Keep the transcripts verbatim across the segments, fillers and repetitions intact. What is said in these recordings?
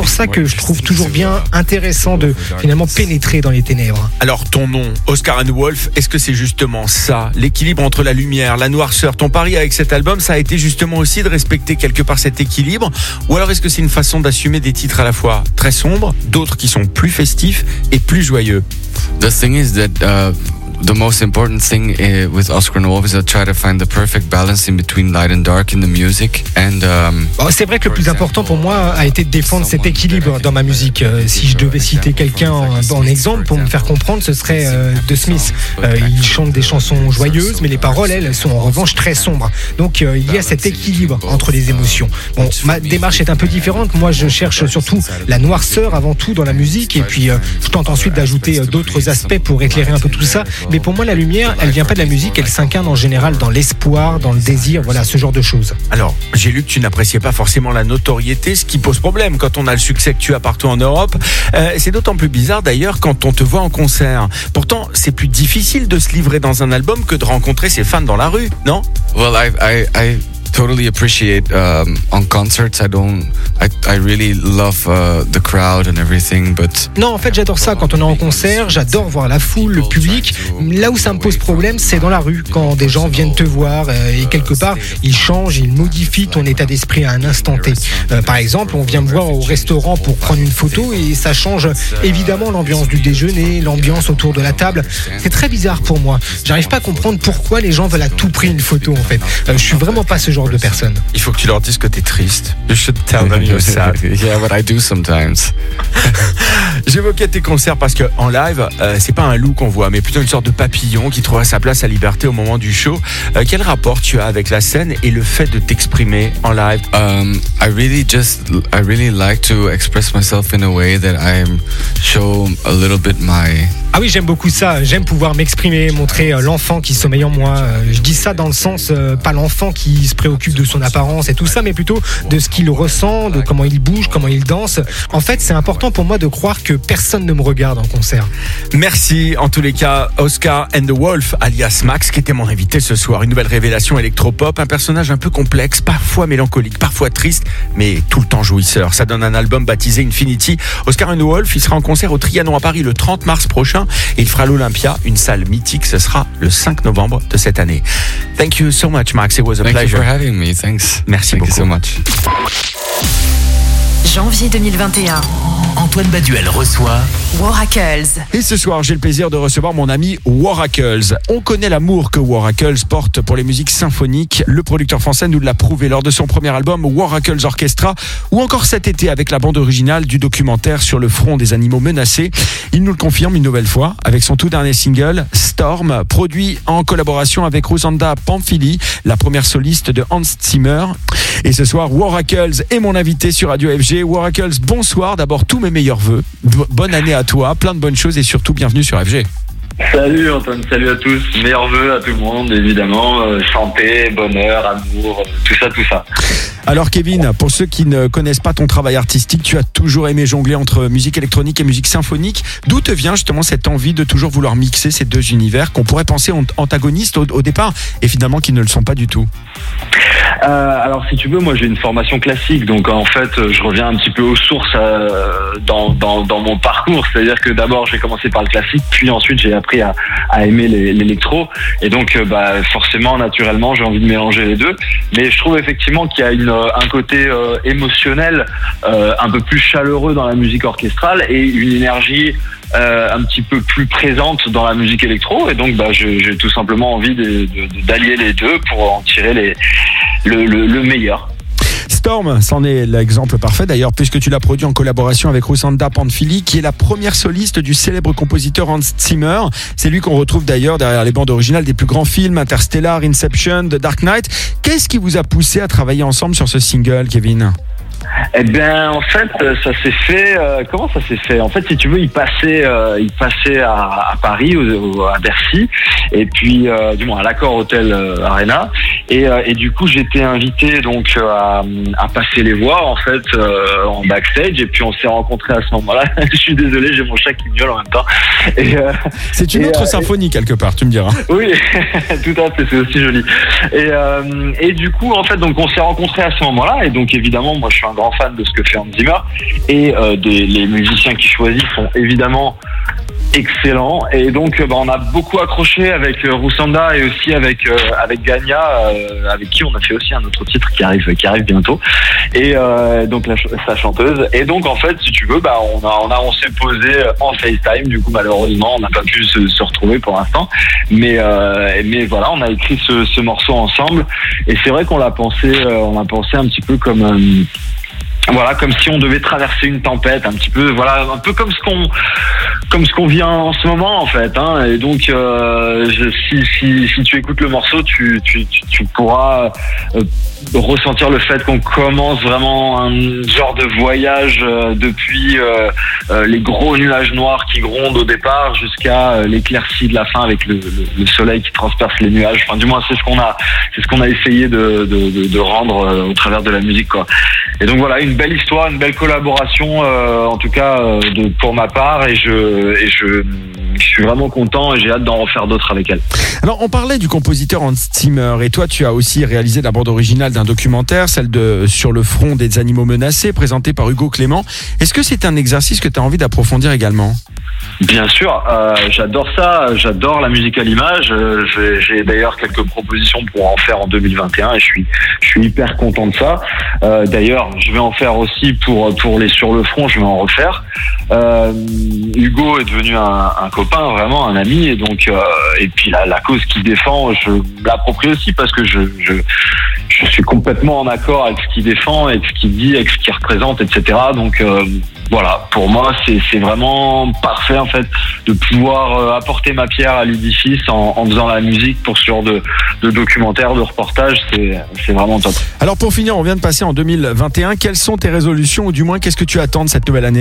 ça que je trouve toujours bien intéressant de finalement pénétrer dans les ténèbres. Alors ton nom, Oscar and the Wolf, est-ce que c'est justement ça, l'équilibre entre la lumière, la noirceur? Ton pari avec cet album, ça a été justement aussi de respecter quelque part cet équilibre, ou alors est-ce que c'est une façon d'assumer des titres à la fois très sombres, d'autres qui sont plus festifs et plus joyeux? The thing is that uh, the most important thing uh, with Oscar and the Wolf is to try to find the perfect balance in between light and dark in the music. And um, bon, c'est vrai que le plus important pour moi a été de défendre cet équilibre dans ma musique. Euh, si je devais citer quelqu'un en, en exemple pour me faire comprendre, ce serait euh, The Smiths. Euh, il chante des chansons joyeuses, mais les paroles, elles, sont en revanche très sombres. Donc euh, il y a cet équilibre entre les émotions. Bon, ma démarche est un peu différente. Moi, je cherche surtout la noirceur avant tout dans la musique, et puis euh, je tente ensuite d'ajouter euh, d'autres aspects pour éclairer un peu tout ça. Mais pour moi, la lumière, elle vient pas de la musique, elle s'incarne en général dans l'espoir, dans le désir, voilà, ce genre de choses. Alors, j'ai lu que tu n'appréciais pas forcément la notoriété, ce qui pose problème quand on a le succès que tu as partout en Europe. Euh, c'est d'autant plus bizarre d'ailleurs quand on te voit en concert. Pourtant, c'est plus difficile de se livrer dans un album que de rencontrer ses fans dans la rue, non? well, I, I, I totally appreciate um, on concerts. I don't. I, I really love uh, the crowd and everything, but. Non, en fait, j'adore ça quand on est en concert. J'adore voir la foule, le public. Là où ça me pose problème, c'est dans la rue, quand des gens viennent te voir euh, et quelque part ils changent, ils modifient ton état d'esprit à un instant T. Euh, par exemple, on vient me voir au restaurant pour prendre une photo et ça change évidemment l'ambiance du déjeuner, l'ambiance autour de la table. C'est très bizarre pour moi. J'arrive pas à comprendre pourquoi les gens veulent à tout prix une photo. En fait, euh, je suis vraiment pas ce genre de personne. Il faut que tu leur dises que t'es triste. You should tell them you're sad. Yeah, but I do sometimes. J'évoquais tes concerts parce que en live, euh, c'est pas un loup qu'on voit, mais plutôt une sorte de papillon qui trouve sa place à Liberté au moment du show. Euh, quel rapport tu as avec la scène et le fait de t'exprimer en live? Um, I really just, I really like to express myself in a way that I show a little bit my. Ah oui, j'aime beaucoup ça. J'aime pouvoir m'exprimer, montrer euh, l'enfant qui sommeille en moi. Euh, je dis ça dans le sens, euh, pas l'enfant qui se préoccupe de son apparence et tout ça, mais plutôt de ce qu'il ressent, de comment il bouge, comment il danse. En fait, c'est important pour moi de croire que personne ne me regarde en concert. Merci en tous les cas, Oscar and the Wolf, alias Max, qui était mon invité ce soir. Une nouvelle révélation électropop, un personnage un peu complexe, parfois mélancolique, parfois triste, mais tout le temps jouisseur. Ça donne un album baptisé Infinity. Oscar and the Wolf, il sera en concert au Trianon à Paris le trente mars prochain et il fera l'Olympia, une salle mythique. Ce sera le cinq novembre de cette année. Thank you so much, Max. It was a Thank pleasure. you for having me. Thanks. Merci Thank beaucoup. you so much. Janvier deux mille vingt et un. Antoine Baduel reçoit Waracles. Et ce soir, j'ai le plaisir de recevoir mon ami Waracles. On connaît l'amour que Waracles porte pour les musiques symphoniques. Le producteur français nous l'a prouvé lors de son premier album Waracles Orchestra, ou encore cet été avec la bande originale du documentaire sur le front des animaux menacés. Il nous le confirme une nouvelle fois avec son tout dernier single Storm, produit en collaboration avec Rusanda Pamphili, la première soliste de Hans Zimmer. Et ce soir, Waracles est mon invité sur Radio F G. Waracles, bonsoir. D'abord, tous mes meilleurs vœux. Bonne année à toi, plein de bonnes choses et surtout bienvenue sur F G. Salut Antoine, salut à tous. Meilleurs vœux à tout le monde, évidemment. Euh, santé, bonheur, amour, euh, tout ça, tout ça. Alors Kevin, pour ceux qui ne connaissent pas ton travail artistique, tu as toujours aimé jongler entre musique électronique et musique symphonique. D'où te vient justement cette envie de toujours vouloir mixer ces deux univers qu'on pourrait penser antagonistes au, au départ et finalement qui ne le sont pas du tout? Euh, alors si tu veux, moi j'ai une formation classique, donc en fait je reviens un petit peu aux sources euh, dans, dans, dans mon parcours. C'est-à-dire que d'abord j'ai commencé par le classique, puis ensuite j'ai appris à, à aimer les, l'électro, et donc euh, bah, forcément naturellement j'ai envie de mélanger les deux. Mais je trouve effectivement qu'il y a une, un côté euh, émotionnel euh, un peu plus chaleureux dans la musique orchestrale et une énergie Euh, un petit peu plus présente dans la musique électro, et donc bah, je, j'ai tout simplement envie de, de, d'allier les deux pour en tirer les, le, le, le meilleur. Storm, c'en est l'exemple parfait d'ailleurs, puisque tu l'as produit en collaboration avec Rusanda Pamphili, qui est la première soliste du célèbre compositeur Hans Zimmer. C'est lui qu'on retrouve d'ailleurs derrière les bandes originales des plus grands films, Interstellar, Inception, The Dark Knight. Qu'est-ce qui vous a poussé à travailler ensemble sur ce single, Kevin ? Eh bien, en fait, ça s'est fait. Euh, comment ça s'est fait ? En fait, si tu veux, il passait, euh, il passait à, à Paris, au, au, à Bercy, et puis, euh, du moins, à l'Accor Hotel euh, Arena. Et, euh, et du coup, j'étais invité donc à, à passer les voir en fait euh, en backstage. Et puis, on s'est rencontrés à ce moment-là. Je suis désolé, j'ai mon chat qui miaule en même temps. Et, euh, c'est une et, autre euh, symphonie quelque part, tu me diras. Oui, tout à fait, c'est aussi joli. Et, euh, et du coup, en fait, donc, on s'est rencontrés à ce moment-là. Et donc, évidemment, moi, je suis un grand fan de ce que fait Hans Zimmer. Et euh, des, les musiciens qu'il choisit sont évidemment excellent, et donc bah, on a beaucoup accroché avec euh, Roussanda et aussi avec euh, avec Ganya, euh, avec qui on a fait aussi un autre titre qui arrive qui arrive bientôt, et euh, donc la, sa chanteuse. Et donc en fait, si tu veux, bah on a on a on s'est posé en FaceTime. Du coup, malheureusement, on n'a pas pu se, se retrouver pour l'instant, mais euh, mais voilà, on a écrit ce, ce morceau ensemble, et c'est vrai qu'on l'a pensé euh, on l'a pensé un petit peu comme euh, voilà, comme si on devait traverser une tempête, un petit peu, voilà, un peu comme ce qu'on, comme ce qu'on vit en ce moment en fait. Hein. Et donc, euh, je, si, si, si tu écoutes le morceau, tu, tu, tu, tu pourras euh, ressentir le fait qu'on commence vraiment un genre de voyage euh, depuis euh, euh, les gros nuages noirs qui grondent au départ jusqu'à euh, l'éclaircie de la fin avec le, le, le soleil qui transperce les nuages. Enfin, du moins, c'est ce qu'on a, c'est ce qu'on a essayé de, de, de, de rendre euh, au travers de la musique, quoi. Et donc voilà, une belle histoire, une belle collaboration, euh, en tout cas euh, de, pour ma part, et je et je, je suis vraiment content et j'ai hâte d'en refaire d'autres avec elle. Alors on parlait du compositeur Hans Zimmer, et toi tu as aussi réalisé la bande originale d'un documentaire, celle de Sur le front des animaux menacés, présentée par Hugo Clément. Est-ce que c'est un exercice que tu as envie d'approfondir également ? Bien sûr, euh, j'adore ça, j'adore la musique à l'image. Euh, j'ai, j'ai d'ailleurs quelques propositions pour en faire en deux mille vingt et un, et je suis, je suis hyper content de ça. Euh, d'ailleurs, je vais en faire aussi pour pour les Sur le front, je vais en refaire. Euh, Hugo est devenu un, un copain, vraiment un ami, et donc euh, et puis la, la cause qu'il défend, je l'approprie aussi parce que je, je je suis complètement en accord avec ce qu'il défend, avec ce qu'il dit, avec ce qu'il représente, et cetera. Donc euh, voilà, pour moi, c'est, c'est vraiment parfait en fait de pouvoir euh, apporter ma pierre à l'édifice en, en faisant la musique pour ce genre de, de documentaire, de reportage. C'est, c'est vraiment top. Alors pour finir, on vient de passer en deux mille vingt et un. Quelles sont tes résolutions, ou du moins qu'est-ce que tu attends de cette nouvelle année ?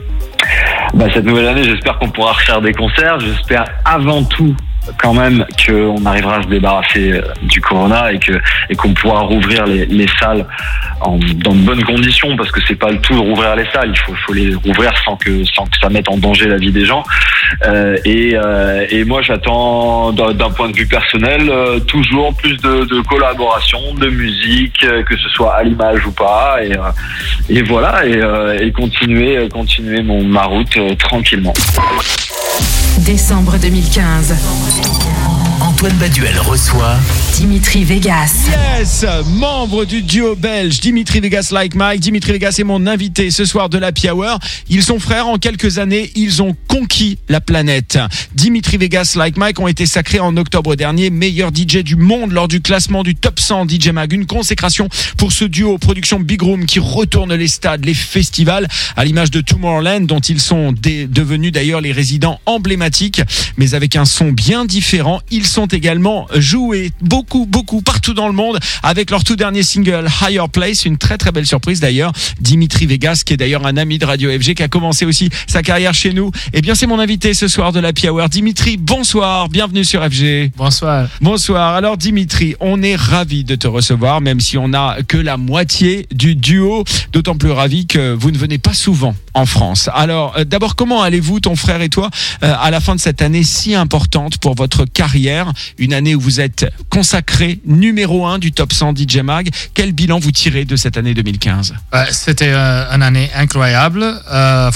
Bah, cette nouvelle année, j'espère qu'on pourra refaire des concerts. J'espère avant tout quand même qu'on arrivera à se débarrasser du corona et que et qu'on pourra rouvrir les, les salles en, dans de bonnes conditions, parce que c'est pas le tout de rouvrir les salles, il faut, faut les rouvrir sans que sans que ça mette en danger la vie des gens. Euh, et, euh, et moi j'attends d'un, d'un point de vue personnel euh, toujours plus de, de collaboration, de musique, euh, que ce soit à l'image ou pas, et, euh, et voilà, et, euh, et continuer continuer mon ma route euh, tranquillement. Décembre deux mille quinze. Antoine Baduel reçoit Dimitri Vegas. Yes, membre du duo belge Dimitri Vegas Like Mike. Dimitri Vegas est mon invité ce soir de l'Happy Hour. Ils sont frères. En quelques années, ils ont conquis la planète. Dimitri Vegas Like Mike ont été sacrés en octobre dernier meilleur D J du monde lors du classement du Top cent D J Mag. Une consécration pour ce duo production Big Room qui retourne les stades, les festivals, à l'image de Tomorrowland, dont ils sont dé- devenus d'ailleurs les résidents emblématiques, mais avec un son bien différent. Ils sont également joués beaucoup, beaucoup partout dans le monde avec leur tout dernier single Higher Place, une très très belle surprise d'ailleurs. Dimitri Vegas, qui est d'ailleurs un ami de Radio F G, qui a commencé aussi sa carrière chez nous, et bien c'est mon invité ce soir de l'Happy Hour. Dimitri, bonsoir, bienvenue sur F G. Bonsoir. Bonsoir. Alors Dimitri, on est ravis de te recevoir, même si on n'a que la moitié du duo, d'autant plus ravis que vous ne venez pas souvent en France. Alors euh, d'abord, comment allez-vous, ton frère et toi, euh, à la fin de cette année si importante pour votre carrière, une année où vous êtes consacré numéro un du Top cent D J Mag. Quel bilan vous tirez de cette année deux mille quinze ? Euh, c'était euh, une année incroyable. Euh,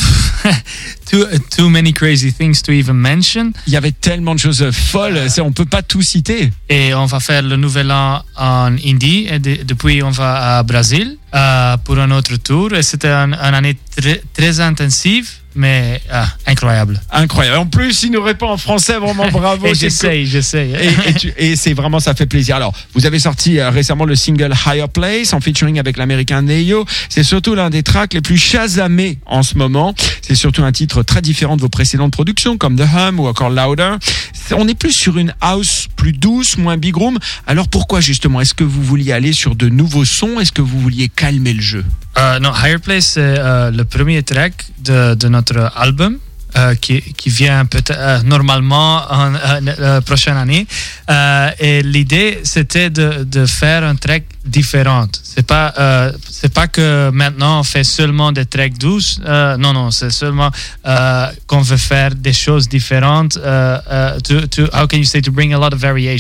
too, too many crazy things to even mention. Il y avait tellement de choses folles, euh, on ne peut pas tout citer. Et on va faire le nouvel an en Indie, et de, depuis on va à Brésil euh, pour un autre tour. Et c'était un, une année très, très intensive, mais ah, incroyable. Incroyable. En plus, il nous répond en français, vraiment bravo. Et j'essaye, j'essaye. Et, et, tu, et c'est vraiment, ça fait plaisir. Alors, vous avez sorti euh, récemment le single Higher Place en featuring avec l'américain Neo. C'est surtout l'un des tracks les plus chasamés en ce moment. C'est surtout un titre très différent de vos précédentes productions comme The Hum ou encore Louder. On est plus sur une house plus douce, moins big room. Alors pourquoi justement ? Est-ce que vous vouliez aller sur de nouveaux sons ? Est-ce que vous vouliez calmer le jeu ? Euh, non, Higher Place, c'est euh, le premier track de, de notre album. Euh, qui, qui vient peut-être euh, normalement en euh, euh, prochaine année, euh, et l'idée c'était de, de faire un track différent. C'est pas euh, c'est pas que maintenant on fait seulement des tracks douces. Euh, non non, c'est seulement euh, qu'on veut faire des choses différentes. Euh, uh, to, to how can you say to bring a lot of variation.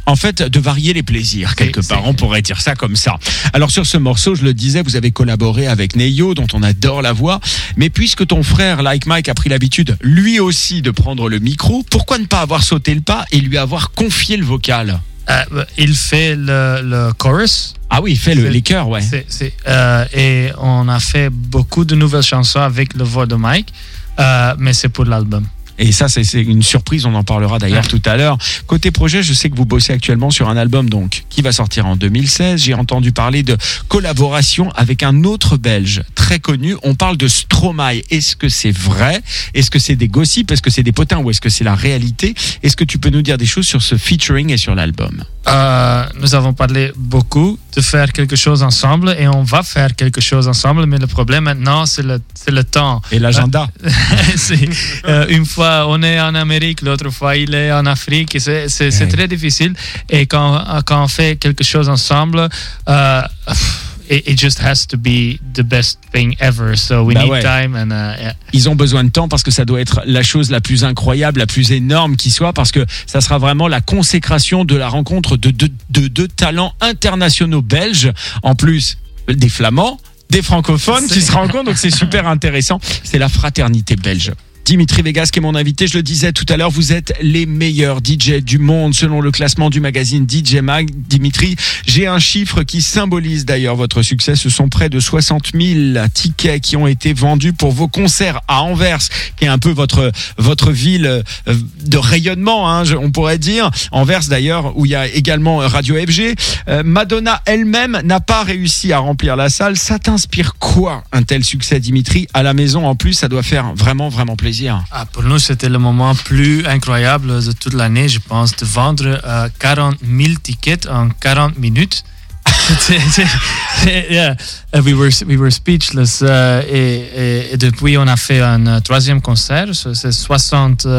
En fait, de varier les plaisirs, quelque C'est- part. c'est- On pourrait dire ça comme ça. Alors, sur ce morceau, je le disais, vous avez collaboré avec Neyo, dont on adore la voix. Mais puisque ton frère, Like Mike, a pris l'habitude, lui aussi, de prendre le micro, pourquoi ne pas avoir sauté le pas et lui avoir confié le vocal? Euh, il fait le, le chorus. Ah oui, il fait le, C'est- les chœurs, ouais. C'est- c'est, euh, et on a fait beaucoup de nouvelles chansons avec le voix de Mike, euh, mais c'est pour l'album. Et ça, c'est c'est une surprise, on en parlera d'ailleurs Ouais. tout à l'heure. Côté projet, je sais que vous bossez actuellement sur un album donc qui va sortir en deux mille seize. J'ai entendu parler de collaboration avec un autre Belge très connu. On parle de Stromae. Est-ce que c'est vrai? Est-ce que c'est des gossips? Est-ce que c'est des potins? Ou est-ce que c'est la réalité? Est-ce que tu peux nous dire des choses sur ce featuring et sur l'album? Euh, nous avons parlé beaucoup de faire quelque chose ensemble et on va faire quelque chose ensemble, mais le problème maintenant, c'est le, c'est le temps. Et l'agenda? C'est, euh, une fois on est en Amérique, l'autre fois il est en Afrique. Et c'est, c'est, c'est Ouais. très difficile. Et quand, quand on fait quelque chose ensemble, euh, it, it just has to be the best thing ever. So we Bah need ouais. time and uh, yeah. Ils ont besoin de temps parce que ça doit être la chose la plus incroyable, la plus énorme qui soit, parce que ça sera vraiment la consécration de la rencontre de deux de, de talents internationaux belges, en plus des Flamands, des francophones qui se rencontrent, donc c'est super intéressant. C'est la fraternité belge. Dimitri Vegas qui est mon invité, je le disais tout à l'heure, vous êtes les meilleurs D J du monde selon le classement du magazine D J Mag. Dimitri, j'ai un chiffre qui symbolise d'ailleurs votre succès, ce sont près de soixante mille tickets qui ont été vendus pour vos concerts à Anvers, qui est un peu votre votre ville euh, de rayonnement, hein, je- on pourrait dire. Anvers d'ailleurs, où il y a également Radio F G. Euh, Madonna elle-même n'a pas réussi à remplir la salle. Ça t'inspire quoi, un tel succès, Dimitri? À la maison, en plus, ça doit faire vraiment, vraiment plaisir. Ah, pour nous, c'était le moment plus incroyable de toute l'année, je pense, de vendre euh, quarante mille tickets en quarante minutes. C'est- c'est- c'est- yeah. Uh, we were we were speechless. euh, et, et- et depuis, on a fait un euh, troisième concert. so C'est soixante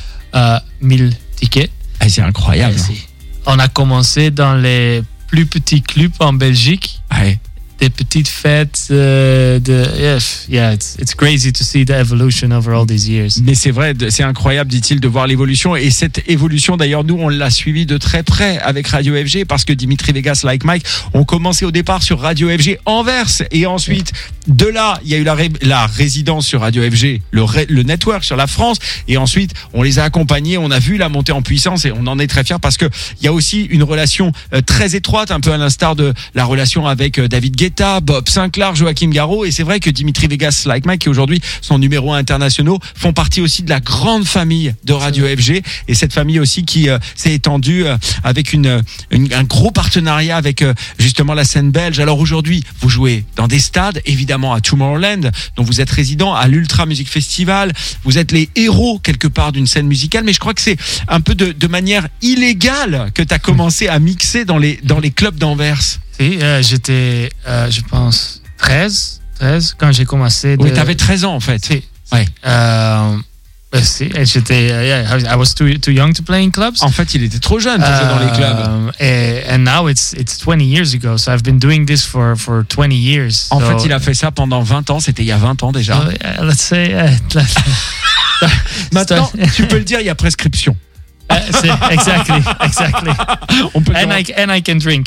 mille tickets. Ah, c'est incroyable. Et c'est- On a commencé dans les plus petits clubs en Belgique. Ouais. Des petites fêtes. euh, de, yes, yeah, it's, it's crazy to see the evolution over all these years. Mais c'est vrai, de- c'est incroyable, dit-il, de voir l'évolution. Et cette évolution, d'ailleurs, nous, on l'a suivi de très près avec Radio F G, parce que Dimitri Vegas, Like Mike, ont commencé au départ sur Radio F G Anvers. Et ensuite, de là, il y a eu la, ré- la résidence sur Radio F G, le, ré- le network sur la France. Et ensuite, on les a accompagnés, on a vu la montée en puissance et on en est très fiers parce que il y a aussi une relation euh, très étroite, un peu à l'instar de la relation avec euh, David Guetta, Bob Sinclair, Joachim Garraud. Et c'est vrai que Dimitri Vegas, Like Mike, qui aujourd'hui sont numéro un internationaux, font partie aussi de la grande famille de Radio F G. Et cette famille aussi qui euh, s'est étendue euh, avec une, une- un gros partenariat avec euh, justement la scène belge. Alors aujourd'hui, vous jouez dans des stades, évidemment à Tomorrowland, dont vous êtes résident, à l'Ultra Music Festival. Vous êtes les héros quelque part d'une scène musicale, mais je crois que c'est un peu de, de manière illégale que tu as commencé à mixer dans les, dans les clubs d'Anvers. Si, euh, j'étais, euh, je pense, treize, treize quand j'ai commencé. De... Oui, tu avais treize ans en fait. Si. Ouais. Euh, euh, si, et j'étais, uh, yeah, I was too, too young to play in clubs. En fait, il était trop jeune pour jouer dans les clubs. Um, and, and now it's it's twenty years ago, so I've been doing this for for twenty years. En so, fait, il a fait ça pendant vingt ans, c'était il y a vingt ans déjà. so, uh, let's say. Uh, Maintenant, tu peux le dire, il y a prescription. Uh, c'est- exactly, exactly. On peut And dire- I and I can drink.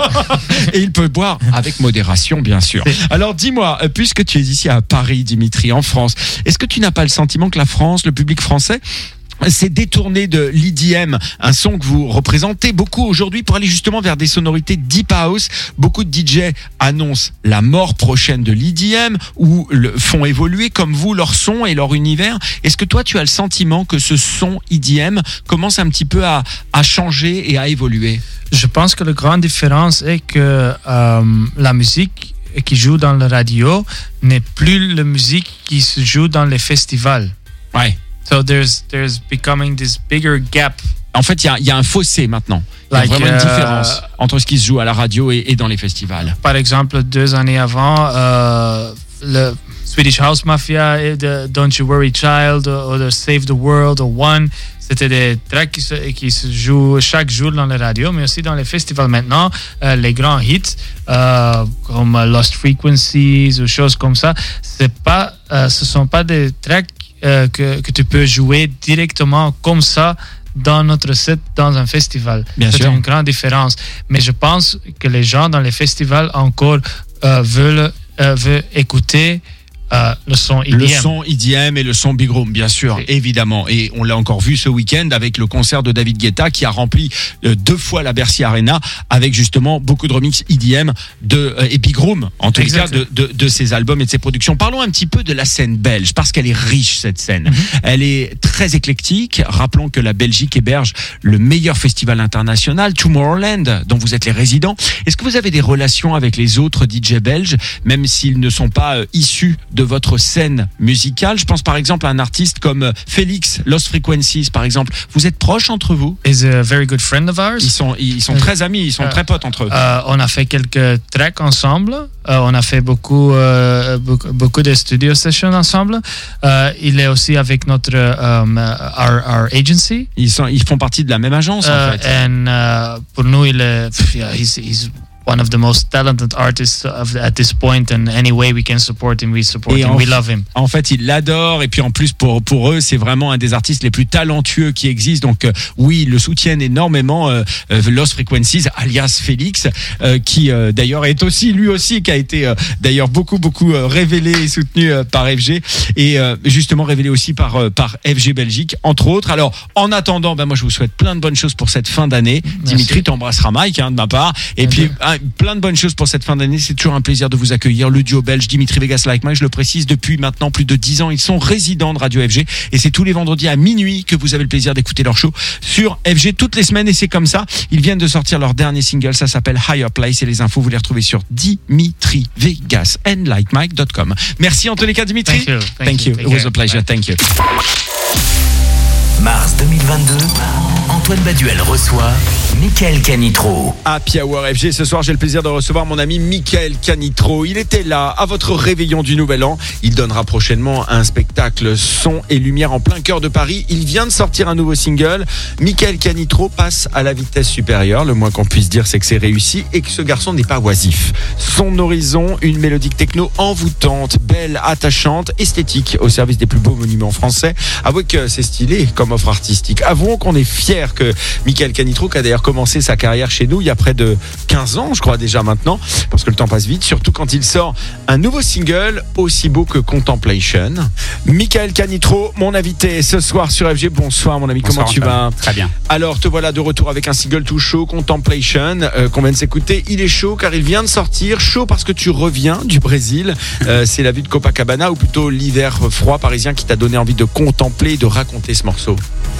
Et il peut boire avec modération, bien sûr. Alors dis-moi, euh, puisque tu es ici à Paris, Dimitri, en France, est-ce que tu n'as pas le sentiment que la France, le public français, s'est détourné de l'E D M, un son que vous représentez beaucoup aujourd'hui, pour aller justement vers des sonorités deep house? Beaucoup de D J annoncent la mort prochaine de l'E D M ou le font évoluer comme vous leur son et leur univers. Est-ce que toi tu as le sentiment que ce son E D M commence un petit peu à, à changer et à évoluer? Je pense que la grande différence est que euh, la musique qui joue dans la radio n'est plus la musique qui se joue dans les festivals. Ouais. So there's there's becoming this bigger gap. En fait, il y a, il y a un fossé maintenant. Il y a Like, vraiment une euh, différence entre ce qui se joue à la radio et, et dans les festivals. Par exemple, deux années avant, euh, le Swedish House Mafia, et the Don't You Worry Child, ou the Save the World, ou One, c'était des tracks qui se, qui se jouent chaque jour dans les radios, mais aussi dans les festivals maintenant. Euh, les grands hits, euh, comme Lost Frequencies ou choses comme ça, c'est pas, euh, ce sont pas des tracks euh, que, que tu peux jouer directement comme ça dans notre set dans un festival. Bien C'est sûr. une grande différence. Mais je pense que les gens dans les festivals encore euh, veulent, euh, veulent écouter euh, le son E D M. Le son E D M et le son Big Room, bien sûr, Oui. évidemment. Et on l'a encore vu ce week-end avec le concert de David Guetta qui a rempli euh, deux fois la Bercy Arena avec justement beaucoup de remix E D M de, euh, et Big Room, en tous les cas, de, de, de ses albums et de ses productions. Parlons un petit peu de la scène belge, parce qu'elle est riche, cette scène. Mm-hmm. Elle est très éclectique. Rappelons que la Belgique héberge le meilleur festival international, Tomorrowland, dont vous êtes les résidents. Est-ce que vous avez des relations avec les autres D J belges, même s'ils ne sont pas euh, issus de votre scène musicale? Je pense par exemple à un artiste comme Félix, Lost Frequencies par exemple. Vous êtes proches entre vous? Is a very good friend of ours. Ils sont, ils sont très amis, ils sont Euh, très potes entre eux. Euh, on a fait quelques tracks ensemble. Euh, on a fait beaucoup, euh, beaucoup, beaucoup de studio sessions ensemble. Euh, il est aussi avec notre um, our, our agency. Ils sont, ils font partie de la même agence en Euh, fait. and uh, pour nous, il est, pff, yeah, he's, he's one of the most talented artists of, at this point, and any way we can support him, we support Et him. en We f- love him. En fait, ils l'adorent et puis en plus pour pour eux, c'est vraiment un des artistes les plus talentueux qui existent. Donc euh, oui, ils le soutiennent énormément. Euh, euh, Lost Frequencies, alias Félix, euh, qui euh, d'ailleurs est aussi lui aussi qui a été euh, d'ailleurs beaucoup beaucoup euh, révélé et soutenu euh, par F G et euh, justement révélé aussi par euh, par F G Belgique entre autres. Alors en attendant, ben moi je vous souhaite plein de bonnes choses pour cette fin d'année. Merci. Dimitri, t'embrasseras Mike hein, de ma part. Et Merci. puis hein, plein de bonnes choses pour cette fin d'année. C'est toujours un plaisir de vous accueillir. Le duo belge Dimitri Vegas Like Mike, je le précise, depuis maintenant plus de dix ans, ils sont résidents de Radio F G et c'est tous les vendredis à minuit que vous avez le plaisir d'écouter leur show sur F G toutes les semaines et c'est comme ça. Ils viennent de sortir leur dernier single, ça s'appelle Higher Place et les infos vous les retrouvez sur dimitri vegas and like mike dot com. Merci en tous les cas Dimitri. Thank you. Thank Thank you. you. Take It was care. a pleasure. Bye. Thank you. Mars deux mille vingt-deux, Antoine Baduel reçoit Michael Canitro. Happy Hour F G, ce soir j'ai le plaisir de recevoir mon ami Michael Canitro. Il était là à votre réveillon du Nouvel An. Il donnera prochainement un spectacle son et lumière en plein cœur de Paris. Il vient de sortir un nouveau single. Michael Canitro passe à la vitesse supérieure. Le moins qu'on puisse dire c'est que c'est réussi et que ce garçon n'est pas oisif. Son horizon, une mélodique techno envoûtante, belle, attachante, esthétique au service des plus beaux monuments français. Avouez que c'est stylé comme offre artistique. Avouons qu'on est fiers que Michael Canitro, qui a d'ailleurs commencé sa carrière chez nous il y a près de quinze ans, je crois déjà maintenant, parce que le temps passe vite, surtout quand il sort un nouveau single aussi beau que Contemplation. Michael Canitro, mon invité ce soir sur F G. Bonsoir mon ami, Bonsoir, comment tu vas? Antoine. Très bien. Alors te voilà de retour avec un single tout chaud, Contemplation, euh, qu'on vient de s'écouter. Il est chaud car il vient de sortir. Chaud parce que tu reviens du Brésil. Euh, c'est la vue de Copacabana ou plutôt l'hiver froid parisien qui t'a donné envie de contempler et de raconter ce morceau.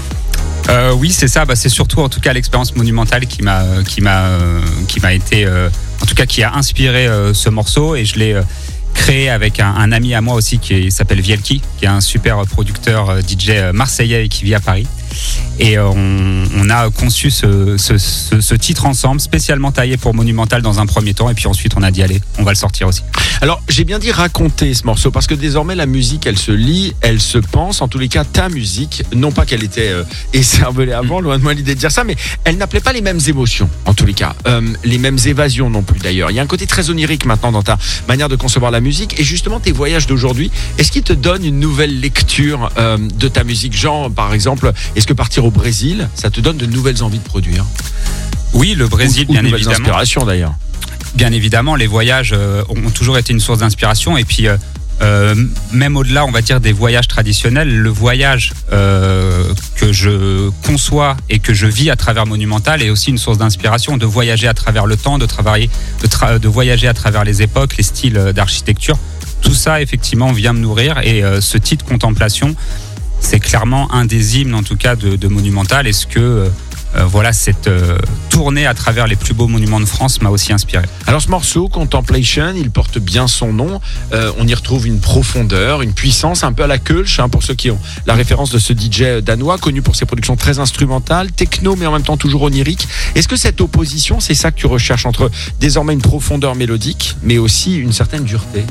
Euh, oui, c'est ça. Bah, c'est surtout, en tout cas, l'expérience monumentale qui m'a, qui m'a, euh, qui m'a été, euh, en tout cas, qui a inspiré euh, ce morceau. Et je l'ai euh, créé avec un, un ami à moi aussi qui s'appelle Vielki, qui est un super producteur euh, D J marseillais et qui vit à Paris. Et euh, on, on a conçu ce, ce, ce, ce titre ensemble, spécialement taillé pour Monumental dans un premier temps. Et puis ensuite, on a dit, allez, on va le sortir aussi. Alors, j'ai bien dit raconter ce morceau parce que désormais la musique, elle se lit, elle se pense. En tous les cas, ta musique, non pas qu'elle était euh, écervelée avant, loin de moi l'idée de dire ça, mais elle n'appelait pas les mêmes émotions. En tous les cas, euh, les mêmes évasions non plus d'ailleurs. Il y a un côté très onirique maintenant dans ta manière de concevoir la musique et justement tes voyages d'aujourd'hui. Est-ce qu'ils te donnent une nouvelle lecture euh, de ta musique, genre par exemple, est-ce que partir au Brésil, ça te donne de nouvelles envies de produire? Oui, le Brésil, ou, ou bien de nouvelles évidemment. inspirations d'ailleurs. Bien évidemment, les voyages euh, ont toujours été une source d'inspiration. Et puis, euh, euh, même au-delà, on va dire, des voyages traditionnels, le voyage euh, que je conçois et que je vis à travers Monumental est aussi une source d'inspiration, de voyager à travers le temps, de, travailler, de, tra- de voyager à travers les époques, les styles d'architecture. Tout ça, effectivement, vient me nourrir. Et euh, ce titre Contemplation, c'est clairement un des hymnes, en tout cas, de, de Monumental. Est-ce que... Euh, Euh, voilà, cette euh, tournée à travers les plus beaux monuments de France m'a aussi inspiré. Alors ce morceau, Contemplation, il porte bien son nom. Euh, on y retrouve une profondeur, une puissance, un peu à la Kölsch, hein, pour ceux qui ont la référence de ce D J danois, connu pour ses productions très instrumentales, techno, mais en même temps toujours onirique. Est-ce que cette opposition, c'est ça que tu recherches entre désormais une profondeur mélodique, mais aussi une certaine dureté?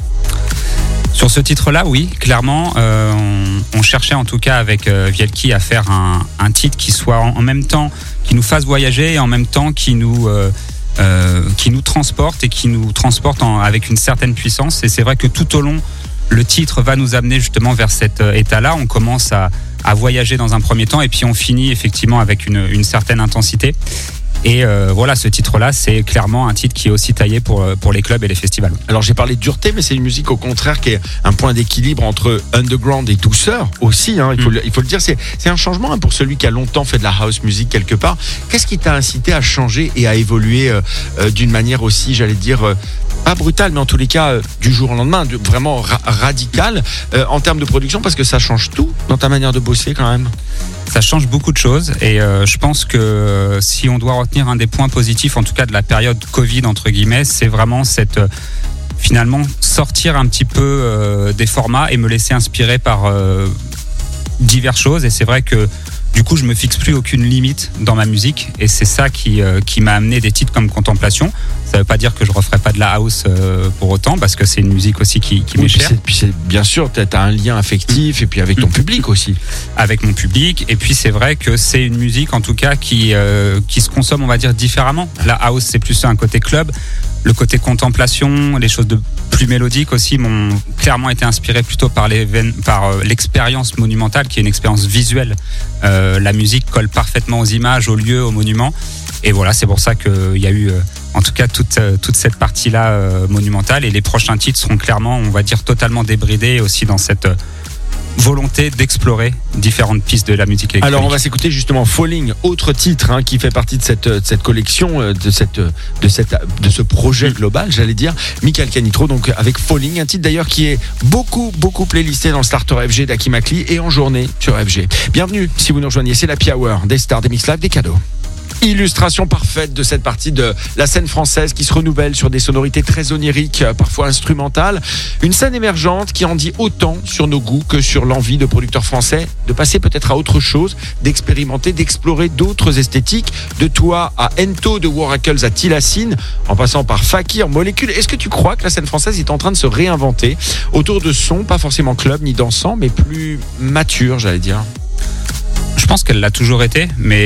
Sur ce titre-là, oui, clairement, euh, on, on cherchait en tout cas avec euh, Vielki à faire un, un titre qui soit en, en même temps, qui nous fasse voyager et en même temps qui nous, euh, euh, qui nous transporte et qui nous transporte en, avec une certaine puissance. Et c'est vrai que tout au long, le titre va nous amener justement vers cet euh, état-là. On commence à, à voyager dans un premier temps, et puis on finit effectivement avec une, une certaine intensité. Et euh, voilà, ce titre-là, c'est clairement un titre qui est aussi taillé pour, pour les clubs et les festivals. Alors j'ai parlé de dureté, mais c'est une musique au contraire qui est un point d'équilibre entre underground et douceur aussi, hein, il, faut Mm. le, il faut le dire, c'est, c'est un changement hein, pour celui qui a longtemps fait de la house music quelque part. Qu'est-ce qui t'a incité à changer et à évoluer euh, euh, d'une manière aussi, j'allais dire, euh, pas brutale, mais en tous les cas euh, du jour au lendemain, de, vraiment ra- radicale euh, en termes de production, parce que ça change tout dans ta manière de bosser quand même. Ça change beaucoup de choses, et euh, je pense que euh, si on doit retenir un des points positifs, en tout cas de la période Covid entre guillemets, c'est vraiment cette euh, finalement sortir un petit peu euh, des formats et me laisser inspirer par euh, diverses choses. Et c'est vrai que du coup je me fixe plus aucune limite dans ma musique, et c'est ça qui, euh, qui m'a amené des titres comme Contemplation. Ça veut pas dire que je referai pas de la house euh, pour autant, parce que c'est une musique aussi qui, qui Oui, m'est puis, chère. c'est, puis c'est bien sûr, tu as un lien affectif et puis avec ton public aussi. Avec mon public, et puis c'est vrai que c'est une musique en tout cas qui, euh, qui se consomme, on va dire, différemment. La house, c'est plus un côté club, le côté contemplation, les choses de plus mélodiques aussi m'ont clairement été inspirées plutôt par, les, par euh, l'expérience monumentale, qui est une expérience visuelle. Euh, la musique colle parfaitement aux images, aux lieux, aux monuments, et voilà, c'est pour ça qu'il y a eu euh, en tout cas toute, euh, toute cette partie-là euh, monumentale, et les prochains titres seront clairement, on va dire, totalement débridés aussi dans cette euh, volonté d'explorer différentes pistes de la musique électronique. Alors on va s'écouter justement Falling, autre titre hein, qui fait partie de cette, de cette collection, euh, de, cette, de, cette, de ce projet global, j'allais dire. Michael Canitrot, donc avec Falling, un titre d'ailleurs qui est beaucoup, beaucoup playlisté dans le Starter F G d'Aki Makli et en journée sur F G. Bienvenue si vous nous rejoignez, c'est l'Happy Hour, des stars, des mix live, des cadeaux. Illustration parfaite de cette partie de la scène française qui se renouvelle sur des sonorités très oniriques, parfois instrumentales. Une scène émergente qui en dit autant sur nos goûts que sur l'envie de producteurs français de passer peut-être à autre chose, d'expérimenter, d'explorer d'autres esthétiques. De toi à Ento, de Waracles à Tilacine, en passant par Fakir, Molécule. Est-ce que tu crois que la scène française est en train de se réinventer autour de sons, pas forcément club ni dansant, mais plus mature, j'allais dire? Je pense qu'elle l'a toujours été,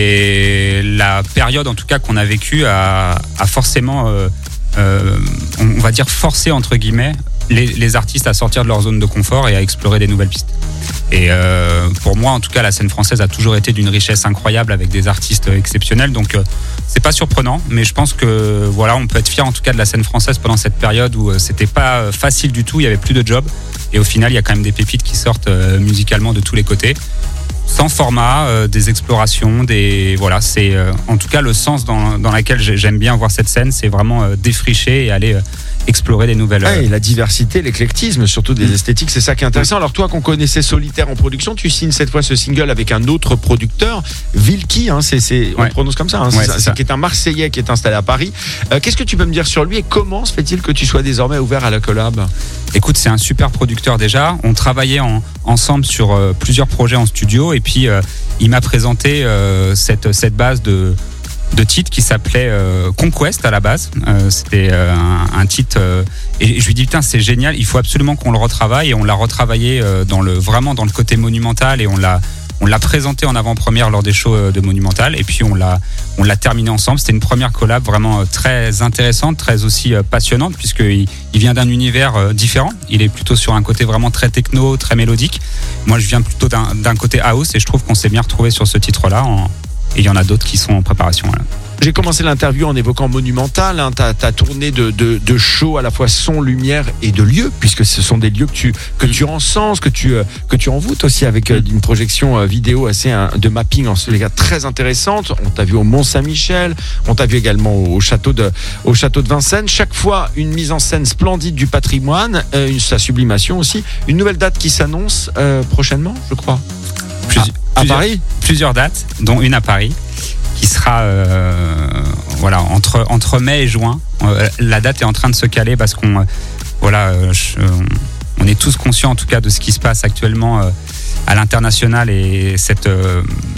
mais la période en tout cas qu'on a vécue a, a forcément, euh, euh, on, on va dire, forcé entre guillemets les, les artistes à sortir de leur zone de confort et à explorer des nouvelles pistes. Et euh, pour moi, en tout cas, la scène française a toujours été d'une richesse incroyable avec des artistes exceptionnels. Donc, euh, c'est pas surprenant, mais je pense que voilà, on peut être fier en tout cas de la scène française pendant cette période où euh, c'était pas facile du tout. Il y avait plus de jobs, et au final, il y a quand même des pépites qui sortent euh, musicalement de tous les côtés. Sans format, euh, des explorations, des voilà, c'est euh, en tout cas le sens dans, dans lequel j'aime bien voir cette scène, c'est vraiment euh, défricher et aller euh, explorer des nouvelles. Ouais, et la diversité, l'éclectisme, surtout des esthétiques, c'est ça qui est intéressant. Alors toi qu'on connaissait Solitaire en production, tu signes cette fois ce single avec un autre producteur, Vilki, hein, c'est, c'est, on Ouais. le prononce comme ça, hein, Ouais, c'est ça, c'est ça. qui est un Marseillais qui est installé à Paris. Euh, qu'est-ce que tu peux me dire sur lui et comment se fait-il que tu sois désormais ouvert à la collab? Écoute, c'est un super producteur déjà. On travaillait en, ensemble sur euh, plusieurs projets en studio, et puis euh, il m'a présenté euh, cette, cette base de, de titres qui s'appelait euh, Conquest à la base. Euh, c'était euh, un, un titre euh, et je lui dis putain, c'est génial, il faut absolument qu'on le retravaille, et on l'a retravaillé euh, dans le, vraiment dans le côté monumental, et on l'a On l'a présenté en avant-première lors des shows de Monumental, et puis on l'a, on l'a terminé ensemble. C'était une première collab vraiment très intéressante, très aussi passionnante, puisqu'il il vient d'un univers différent. Il est plutôt sur un côté vraiment très techno, très mélodique. Moi, je viens plutôt d'un, d'un côté house, et je trouve qu'on s'est bien retrouvé sur ce titre-là. En, et il y en a d'autres qui sont en préparation. Voilà. J'ai commencé l'interview en évoquant Monumental, hein, ta, ta tournée de, de, de show à la fois son, lumière et de lieux, puisque ce sont des lieux que tu, que tu encenses, que tu, que tu envoûtes aussi avec euh, une projection euh, vidéo assez hein, de mapping en tous les cas très intéressante. On t'a vu au Mont-Saint-Michel, on t'a vu également au, au, château de, au château de Vincennes. Chaque fois, une mise en scène splendide du patrimoine, euh, une, sa sublimation aussi. Une nouvelle date qui s'annonce euh, prochainement, je crois. Plus, à, à plusieurs, Paris Plusieurs dates, dont une à Paris, qui sera euh, voilà, entre, entre mai et juin. Euh, la date est en train de se caler parce qu'on euh, voilà, euh, je, on, on est tous conscients en tout cas de ce qui se passe actuellement euh, à l'international, et cette, euh,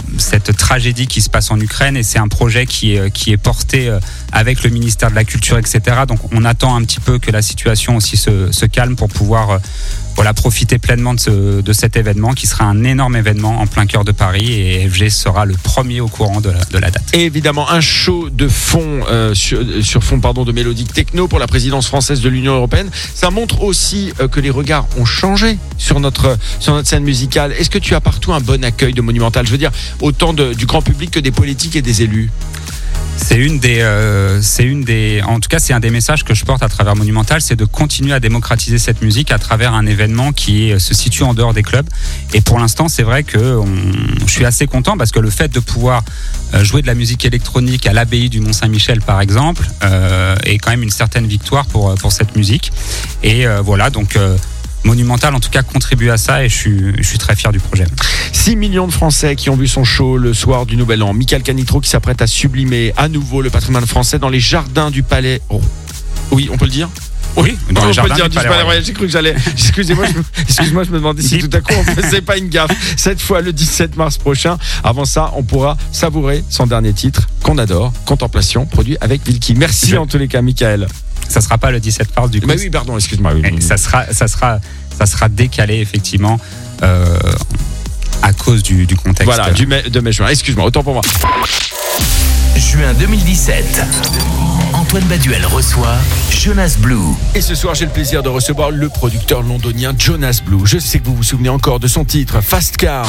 cette tragédie qui se passe en Ukraine, et c'est un projet qui est, qui est porté avec le ministère de la Culture, et cetera. Donc on attend un petit peu que la situation aussi se, se calme pour pouvoir euh, voilà, profiter pleinement de, ce, de cet événement qui sera un énorme événement en plein cœur de Paris, et F G sera le premier au courant de la, de la date. Et évidemment un show de fond euh, sur, sur fond pardon, de mélodique techno pour la présidence française de l'Union européenne. Ça montre aussi euh, que les regards ont changé sur notre, sur notre scène musicale. Est-ce que tu as partout un bon accueil de Monumental? Je veux dire, autant de, du grand public que des politiques et des élus. C'est une des, euh, c'est une des, en tout cas, c'est un des messages que je porte à travers Monumental, c'est de continuer à démocratiser cette musique à travers un événement qui est, se situe en dehors des clubs. Et pour l'instant, c'est vrai que on, je suis assez content parce que le fait de pouvoir jouer de la musique électronique à l'abbaye du Mont-Saint-Michel, par exemple, euh, est quand même une certaine victoire pour pour cette musique. Et euh, voilà, donc. Euh, Monumental, en tout cas, contribue à ça, et je suis, je suis très fier du projet. six millions de Français qui ont vu son show le soir du Nouvel An. Michael Canitrot qui s'apprête à sublimer à nouveau le patrimoine français dans les jardins du Palais. Oh. Oui, on peut le dire? Oui, dans on les peut jardins le dire du du Palais Palais Royal. Royal. J'ai cru que j'allais. Excusez-moi, je me... Excuse-moi, je me demandais si tout à coup on faisait pas une gaffe. Cette fois, le dix-sept mars prochain. Avant ça, on pourra savourer son dernier titre qu'on adore, Contemplation, produit avec Vilki. Merci je... en tous les cas, Michael. Ça sera pas le dix-sept mars du coup. Mais oui, pardon, excuse-moi. Oui. Ça sera, ça sera, ça sera décalé effectivement euh, à cause du, du contexte. Voilà, du mai, de mai-juin. Excuse-moi, autant pour moi. Juin deux mille dix-sept. Antoine Baduel reçoit Jonas Blue. Et ce soir, j'ai le plaisir de recevoir le producteur londonien Jonas Blue. Je sais que vous vous souvenez encore de son titre Fast Car.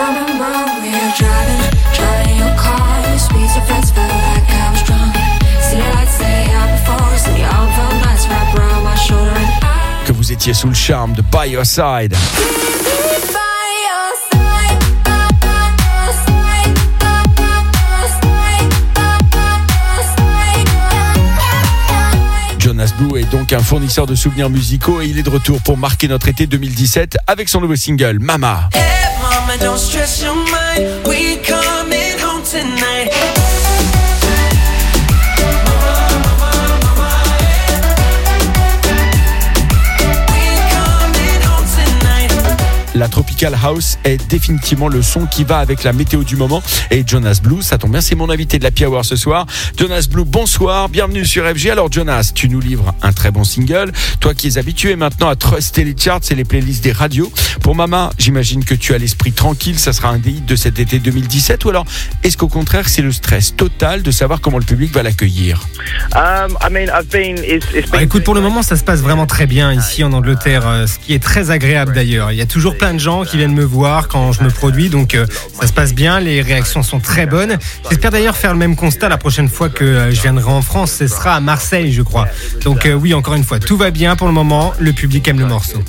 Que vous étiez sous le charme de By Your Side. Jonas Blue est donc un fournisseur de souvenirs musicaux et il est de retour pour marquer notre été deux mille dix-sept avec son nouveau single Mama. Hey, mama, don't stress your mind. We coming home tonight. La Tropical House est définitivement le son qui va avec la météo du moment. Et Jonas Blue, ça tombe bien, c'est mon invité de l'Happy Hour ce soir. Jonas Blue, bonsoir, bienvenue sur F G. Alors Jonas, tu nous livres un très bon single. Toi qui es habitué maintenant à truster les charts et les playlists des radios. Pour Mama, j'imagine que tu as l'esprit tranquille, ça sera un des hits de cet été deux mille dix-sept. Ou alors, est-ce qu'au contraire, c'est le stress total de savoir comment le public va l'accueillir? um, I mean, I've been, it's, it's been... Ah, écoute, pour le moment, ça se passe vraiment très bien ici en Angleterre, ce qui est très agréable d'ailleurs. Il y a toujours plein de gens qui viennent me voir quand je me produis, donc euh, ça se passe bien, les réactions sont très bonnes. J'espère d'ailleurs faire le même constat la prochaine fois que euh, je viendrai en France, ce sera à Marseille je crois. Donc euh, oui, encore une fois, tout va bien pour le moment, le public aime le morceau.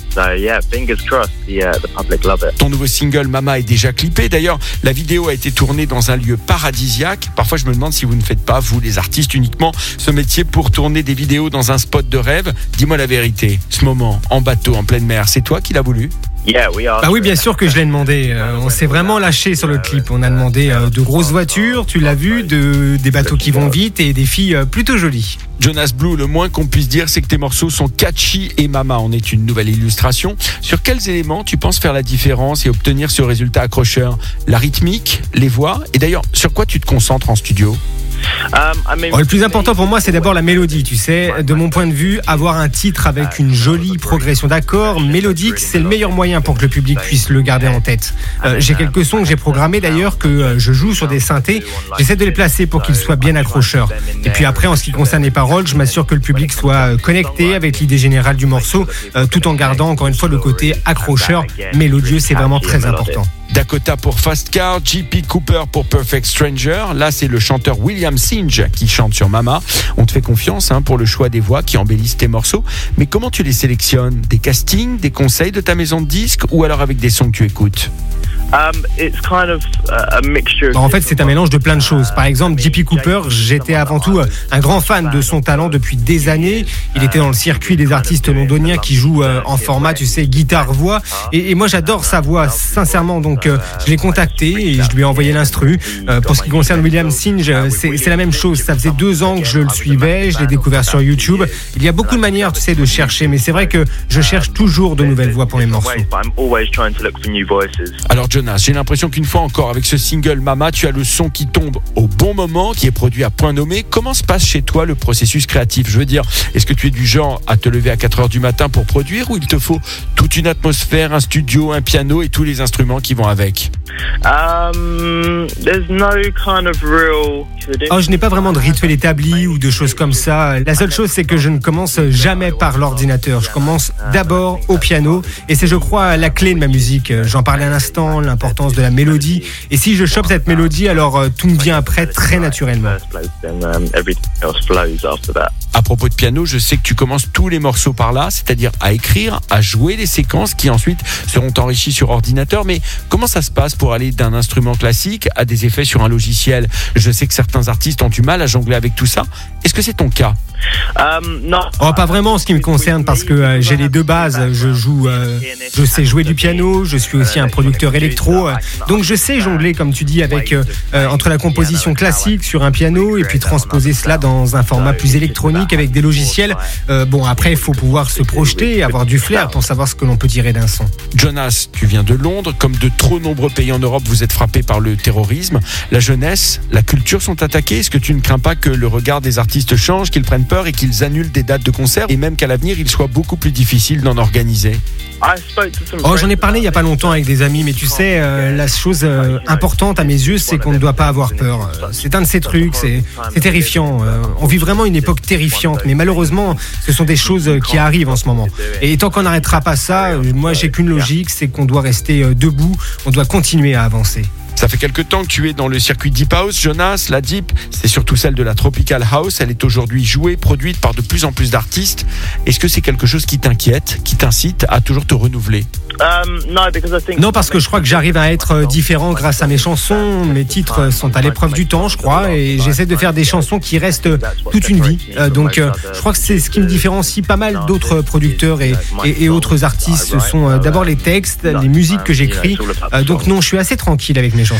Ton nouveau single Mama est déjà clippé, d'ailleurs la vidéo a été tournée dans un lieu paradisiaque. Parfois je me demande si vous ne faites pas, vous les artistes, uniquement ce métier pour tourner des vidéos dans un spot de rêve. Dis-moi la vérité, ce moment en bateau en pleine mer, c'est toi qui l'as voulu? Bah oui, bien sûr que je l'ai demandé. Euh, on s'est vraiment lâché sur le clip. On a demandé euh, de grosses voitures, tu l'as vu, de, des bateaux qui vont vite et des filles euh, plutôt jolies. Jonas Blue, le moins qu'on puisse dire, c'est que tes morceaux sont catchy et Mama en est une nouvelle illustration. Sur quels éléments tu penses faire la différence et obtenir ce résultat accrocheur? La rythmique, les voix, et d'ailleurs, sur quoi tu te concentres en studio? Bon, le plus important pour moi, c'est d'abord la mélodie. Tu sais, de mon point de vue, avoir un titre avec une jolie progression d'accords mélodique, c'est le meilleur moyen pour que le public puisse le garder en tête. Euh, j'ai quelques sons que j'ai programmés d'ailleurs, que euh, je joue sur des synthés. J'essaie de les placer pour qu'ils soient bien accrocheurs. Et puis après, en ce qui concerne les paroles, je m'assure que le public soit connecté avec l'idée générale du morceau, euh, tout en gardant encore une fois le côté accrocheur, mélodieux. C'est vraiment très important. Dakota pour Fast Car, J P Cooper pour Perfect Stranger. Là, c'est le chanteur William Singe qui chante sur Mama. On te fait confiance hein, pour le choix des voix qui embellissent tes morceaux. Mais comment tu les sélectionnes? Des castings, des conseils de ta maison de disques ou alors avec des sons que tu écoutes? Um, it's kind of a mixture. En fait, c'est un mélange de plein de choses. Par exemple, J P Cooper, j'étais avant tout un grand fan de son talent depuis des années. Il était dans le circuit des artistes londoniens qui jouent en format, tu sais, guitare-voix. Et, et moi, j'adore sa voix, sincèrement. Donc, euh, je l'ai contacté et je lui ai envoyé l'instru. Euh, pour ce qui concerne William Singe, c'est, c'est la même chose. Ça faisait deux ans que je le suivais. Je l'ai découvert sur YouTube. Il y a beaucoup de manières, tu sais, de chercher. Mais c'est vrai que je cherche toujours de nouvelles voix pour les morceaux. Alors, John Jonas, j'ai l'impression qu'une fois encore avec ce single Mama, tu as le son qui tombe au bon moment, qui est produit à point nommé. Comment se passe chez toi le processus créatif? Je veux dire, est-ce que tu es du genre à te lever à quatre heures du matin pour produire, ou il te faut toute une atmosphère, un studio, un piano et tous les instruments qui vont avec? Um, there's no kind of real... Oh, je n'ai pas vraiment de rituel établi ou de choses comme ça. La seule chose, c'est que je ne commence jamais par l'ordinateur. Je commence d'abord au piano, et c'est, je crois, la clé de ma musique. J'en parlais un instant, l'importance de la mélodie. Et si je chope cette mélodie, alors euh, tout me vient après très naturellement. À propos de piano, je sais que tu commences tous les morceaux par là, c'est-à-dire à écrire, à jouer les séquences qui ensuite seront enrichies sur ordinateur. Mais comment ça se passe pour aller d'un instrument classique à des effets sur un logiciel? Je sais que certains artistes ont du mal à jongler avec tout ça. Est-ce que c'est ton cas? Um, non. Oh, pas vraiment en ce qui me concerne, parce que euh, j'ai les deux bases. Je joue, euh, je sais jouer du piano, je suis aussi un producteur électro, euh, donc je sais jongler, comme tu dis, avec euh, euh, entre la composition classique sur un piano et puis transposer cela dans un format plus électronique avec des logiciels. Euh, bon, après, il faut pouvoir se projeter et avoir du flair pour savoir ce que l'on peut tirer d'un son. Jonas, tu viens de Londres. Comme de trop nombreux pays en Europe, vous êtes frappé par le terrorisme. La jeunesse, la culture sont attaquées. Est-ce que tu ne crains pas que le regard des artistes change, qu'ils prennent peur et qu'ils annulent des dates de concert, et même qu'à l'avenir, il soit beaucoup plus difficile d'en organiser? Oh, j'en ai parlé il y a pas longtemps avec des amis, mais tu sais, euh, la chose euh, importante à mes yeux, c'est qu'on ne doit pas avoir peur. C'est un de ces trucs, c'est, c'est terrifiant. Euh, on vit vraiment une époque terrifiante, mais malheureusement, ce sont des choses qui arrivent en ce moment. Et tant qu'on n'arrêtera pas ça, euh, moi j'ai qu'une logique, c'est qu'on doit rester euh, debout, on doit continuer à avancer. Ça fait quelque temps que tu es dans le circuit Deep House, Jonas. La Deep, c'est surtout celle de la Tropical House. Elle est aujourd'hui jouée, produite par de plus en plus d'artistes. Est-ce que c'est quelque chose qui t'inquiète, qui t'incite à toujours te renouveler? Non, parce que je crois que j'arrive à être différent grâce à mes chansons. Mes titres sont à l'épreuve du temps, je crois, et j'essaie de faire des chansons qui restent toute une vie. Euh, donc, euh, je crois que c'est ce qui me différencie pas mal d'autres producteurs et, et, et autres artistes. Ce sont euh, d'abord les textes, les musiques que j'écris. Euh, donc non, je suis assez tranquille avec mes chansons.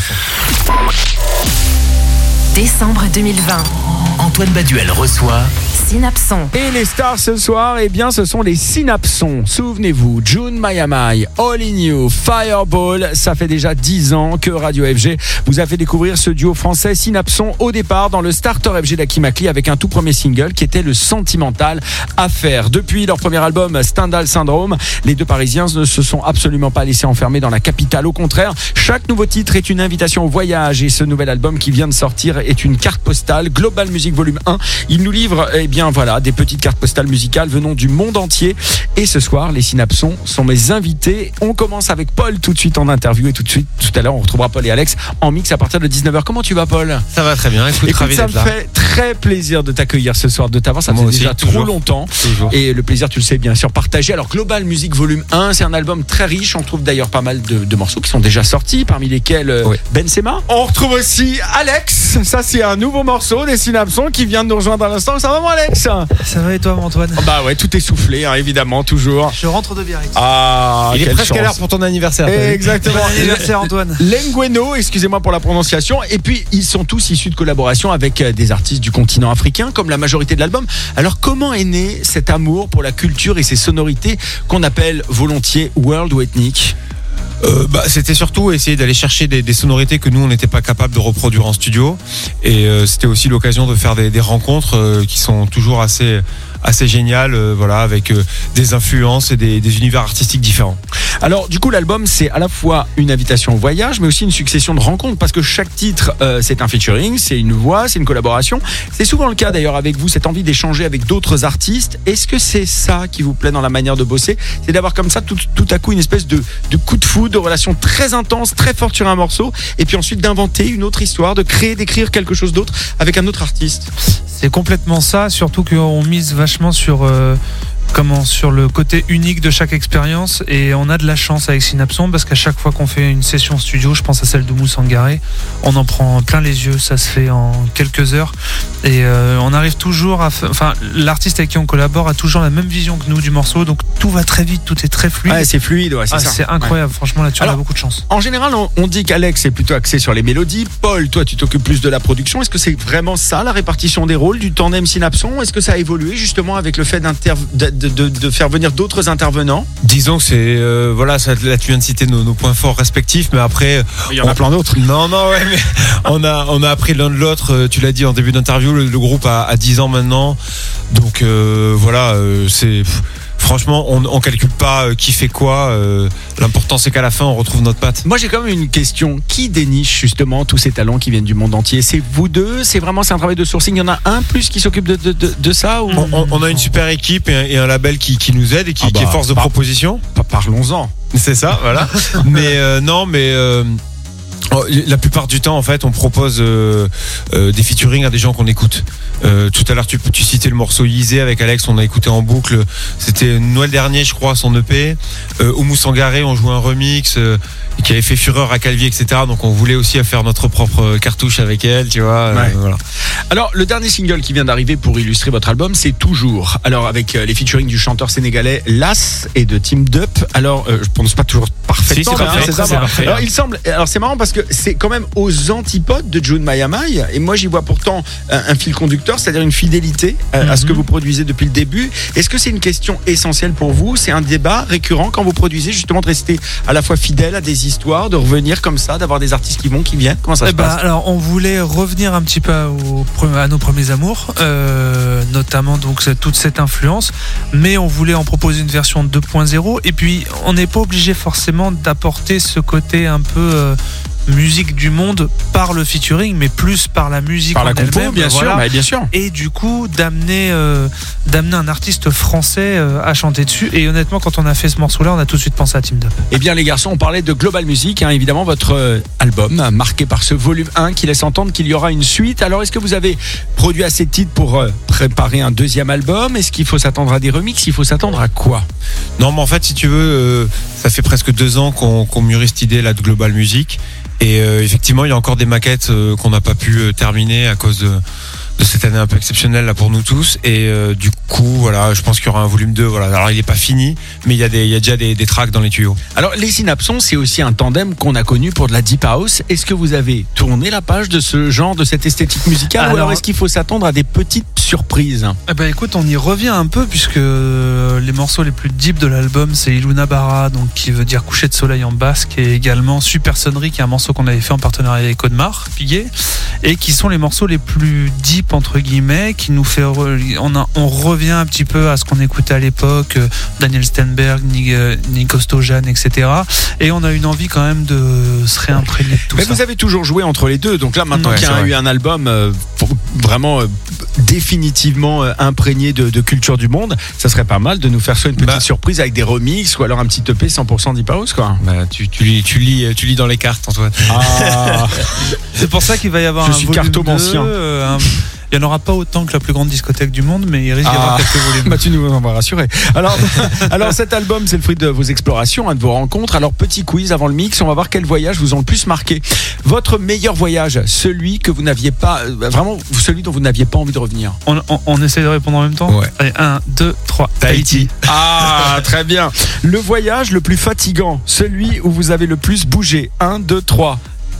Décembre deux mille vingt. Antoine Baduel reçoit Synapson. Et les stars ce soir, eh bien, ce sont les Synapson. Souvenez-vous, June Mayamai, All In You, Fireball. Ça fait déjà dix ans que Radio F G vous a fait découvrir ce duo français Synapson au départ dans le starter F G d'Akimakli avec un tout premier single qui était le Sentimental Affaire. Depuis leur premier album Stendhal Syndrome, les deux Parisiens ne se sont absolument pas laissés enfermer dans la capitale. Au contraire, chaque nouveau titre est une invitation au voyage, et ce nouvel album qui vient de sortir est une carte postale. Global Music Volume un. Il nous livre, eh bien voilà, des petites cartes postales musicales venant du monde entier. Et ce soir, les Synapson sont mes invités. On commence avec Paul tout de suite en interview, et tout de suite, tout à l'heure, on retrouvera Paul et Alex en mix à partir de dix-neuf heures. Comment tu vas, Paul? Ça va très bien. Écoute, Écoute, ravi ça me d'être là. fait très plaisir de t'accueillir ce soir, de t'avoir. Ça Moi fait aussi, déjà toujours. trop longtemps. Toujours. Et le plaisir, tu le sais, bien sûr, partagé. Alors, Global Music Volume un, c'est un album très riche. On trouve d'ailleurs pas mal de, de morceaux qui sont déjà sortis, parmi lesquels euh, Oui. Benzema. On retrouve aussi Alex. Ça, c'est un nouveau morceau des Synapson qui vient de nous rejoindre à l'instant. Ça va, mon Alex? Ça va et toi, Antoine? Oh, bah ouais, tout essoufflé, hein, évidemment, toujours. Je rentre de Biarritz. Ah, Il est quelle presque chance. à l'heure pour ton anniversaire. t'as vu Exactement. Bon anniversaire, Antoine. Lengueno, excusez-moi pour la prononciation. Et puis, ils sont tous issus de collaborations avec euh, des artistes du continent africain, comme la majorité de l'album. Alors, comment est né cet amour pour la culture et ces sonorités qu'on appelle volontiers world ou ethniques? Euh, bah, c'était surtout essayer d'aller chercher des, des sonorités que nous on n'était pas capable de reproduire en studio, et euh, c'était aussi l'occasion de faire des, des rencontres euh, qui sont toujours assez assez géniales, euh, voilà, avec euh, des influences et des, des univers artistiques différents. Alors du coup, l'album, c'est à la fois une invitation au voyage, mais aussi une succession de rencontres, parce que chaque titre, euh, c'est un featuring, c'est une voix, c'est une collaboration. C'est souvent le cas d'ailleurs avec vous, cette envie d'échanger avec d'autres artistes. Est-ce que c'est ça qui vous plaît dans la manière de bosser? C'est d'avoir comme ça tout, tout à coup une espèce de, de coup de foudre, de relation très intense, très forte sur un morceau, et puis ensuite d'inventer une autre histoire, de créer, d'écrire quelque chose d'autre avec un autre artiste? C'est complètement ça, surtout qu'on mise vachement sur, euh, comment, sur le côté unique de chaque expérience, et on a de la chance avec Synapson parce qu'à chaque fois qu'on fait une session studio, je pense à celle de Mousse Sangaré, on en prend plein les yeux, ça se fait en quelques heures, et euh, on arrive toujours à, enfin, l'artiste avec qui on collabore a toujours la même vision que nous du morceau, donc tout va très vite, tout est très fluide. Ouais, c'est fluide, ouais, c'est ah, ça. C'est incroyable, ouais. Franchement là-dessus on Alors, a beaucoup de chance. En général, on, on dit qu'Alex est plutôt axé sur les mélodies. Paul, toi, tu t'occupes plus de la production. Est-ce que c'est vraiment ça, la répartition des rôles du tandem Synapson? Est-ce que ça a évolué justement avec le fait d'inter- de, de, de faire venir d'autres intervenants? Disons que c'est euh, voilà, ça, là tu viens de citer nos, nos points forts respectifs, mais après il y en a plein d'autres. Non non ouais, mais on a on a appris l'un de l'autre. Tu l'as dit en début d'interview, le, le groupe a, a dix ans maintenant, donc euh, voilà, euh, c'est pff, franchement, on, on calcule pas euh, qui fait quoi. Euh, l'important c'est qu'à la fin on retrouve notre patte. Moi j'ai quand même une question. Qui déniche justement tous ces talents qui viennent du monde entier? C'est vous deux? C'est vraiment c'est un travail de sourcing? Il y en a un plus qui s'occupe de, de, de, de ça ou... on, on, on a une super équipe et un, et un label qui, qui nous aide et qui, ah bah, qui est force de par, proposition. Par, parlons-en. C'est ça, voilà. mais euh, non, mais euh, la plupart du temps en fait on propose euh, euh, des featuring à des gens qu'on écoute. Euh, tout à l'heure tu, tu citais le morceau Yizé avec Alex, on a écouté en boucle, c'était Noël dernier je crois, son E P. euh, Oumou Sangaré, on joue un remix euh, qui avait fait fureur à Calvi, etc. Donc on voulait aussi faire notre propre cartouche avec elle, tu vois. Ouais. euh, voilà. Alors le dernier single qui vient d'arriver pour illustrer votre album, c'est Toujours. Alors avec euh, les featuring du chanteur sénégalais Las et de Team Dup. Alors euh, je prononce pas toujours parfaitement, si, c'est parfait, c'est ça, c'est parfait. Alors il semble, alors c'est marrant parce que c'est quand même aux antipodes de June Mayamai, et moi j'y vois pourtant un, un fil conducteur, c'est-à-dire une fidélité à, mm-hmm. à ce que vous produisez depuis le début. Est-ce que c'est une question essentielle pour vous? C'est un débat récurrent quand vous produisez, justement, de rester à la fois fidèle à des histoires, de revenir comme ça, d'avoir des artistes qui vont, qui viennent? Comment ça eh se bah, passe? Alors on voulait revenir un petit peu au, à nos premiers amours, euh, notamment donc toute cette influence, mais on voulait en proposer une version deux point zéro, et puis on n'est pas obligé forcément d'apporter ce côté un peu euh, musique du monde par le featuring, mais plus par la musique par en la compo, elle-même, bien voilà. sûr, bah, bien sûr. Et du coup d'amener euh, d'amener un artiste français euh, à chanter dessus. Et honnêtement, quand on a fait ce morceau-là, on a tout de suite pensé à Team Dup. Eh bien les garçons, on parlait de Global Music, hein, évidemment votre euh, album marqué par ce volume un qui laisse entendre qu'il y aura une suite. Alors est-ce que vous avez produit assez de titres pour euh, préparer un deuxième album? Est-ce qu'il faut s'attendre à des remixes? Il faut s'attendre à quoi? Non, mais en fait, si tu veux, euh, ça fait presque deux ans qu'on, qu'on mûrit cette idée là de Global Music. Et euh, effectivement, il y a encore des maquettes euh, qu'on n'a pas pu euh, terminer à cause de, de cette année un peu exceptionnelle là pour nous tous. Et euh, du coup, voilà, je pense qu'il y aura un volume deux. Voilà. Alors, il n'est pas fini, mais il y a, des, il y a déjà des, des tracks dans les tuyaux. Alors, les Synapsons, c'est aussi un tandem qu'on a connu pour de la Deep House. Est-ce que vous avez tourné la page de ce genre, de cette esthétique musicale? Alors, ou alors est-ce qu'il faut s'attendre à des petites surprises? Eh ben, écoute, on y revient un peu, puisque les morceaux les plus deep de l'album, c'est Iluna Bara, donc qui veut dire coucher de soleil en basque, et également Super Sonnerie, qui est un morceau qu'on avait fait en partenariat avec Audemars Piguet, et qui sont les morceaux les plus deep entre guillemets, qui nous fait re... on, a... on revient un petit peu à ce qu'on écoutait à l'époque, Daniel Stenberg, Nico Stojan, et cetera. Et on a une envie quand même de se réimprégner de tout Mais ça. Mais vous avez toujours joué entre les deux, donc là maintenant ouais, qu'il y a eu un album euh, vraiment euh, définitivement euh, imprégné de, de culture du monde, ça serait pas mal de nous faire soit une petite bah, surprise avec des remixes ou alors un petit E P cent pour cent Deep House, quoi. Bah, tu, tu, lis, tu, lis, tu lis dans les cartes, Antoine. Ah. C'est pour ça qu'il va y avoir Je un suis volume cartomancien. deux, euh, un... Il n'y en aura pas autant que la plus grande discothèque du monde, mais il risque d'y avoir ah. quelques volumes. Bah, tu nous en vas rassurer. Alors, alors cet album, c'est le fruit de vos explorations, hein, de vos rencontres. Alors, petit quiz avant le mix, on va voir quel voyage vous ont le plus marqué. Votre meilleur voyage, celui que vous n'aviez pas, euh, vraiment, celui dont vous n'aviez pas envie de revenir. On, on, on essaie de répondre en même temps. Ouais. Allez, un, deux, trois. Tahiti. Ah, très bien. Le voyage le plus fatigant, celui où vous avez le plus bougé. un, deux, trois.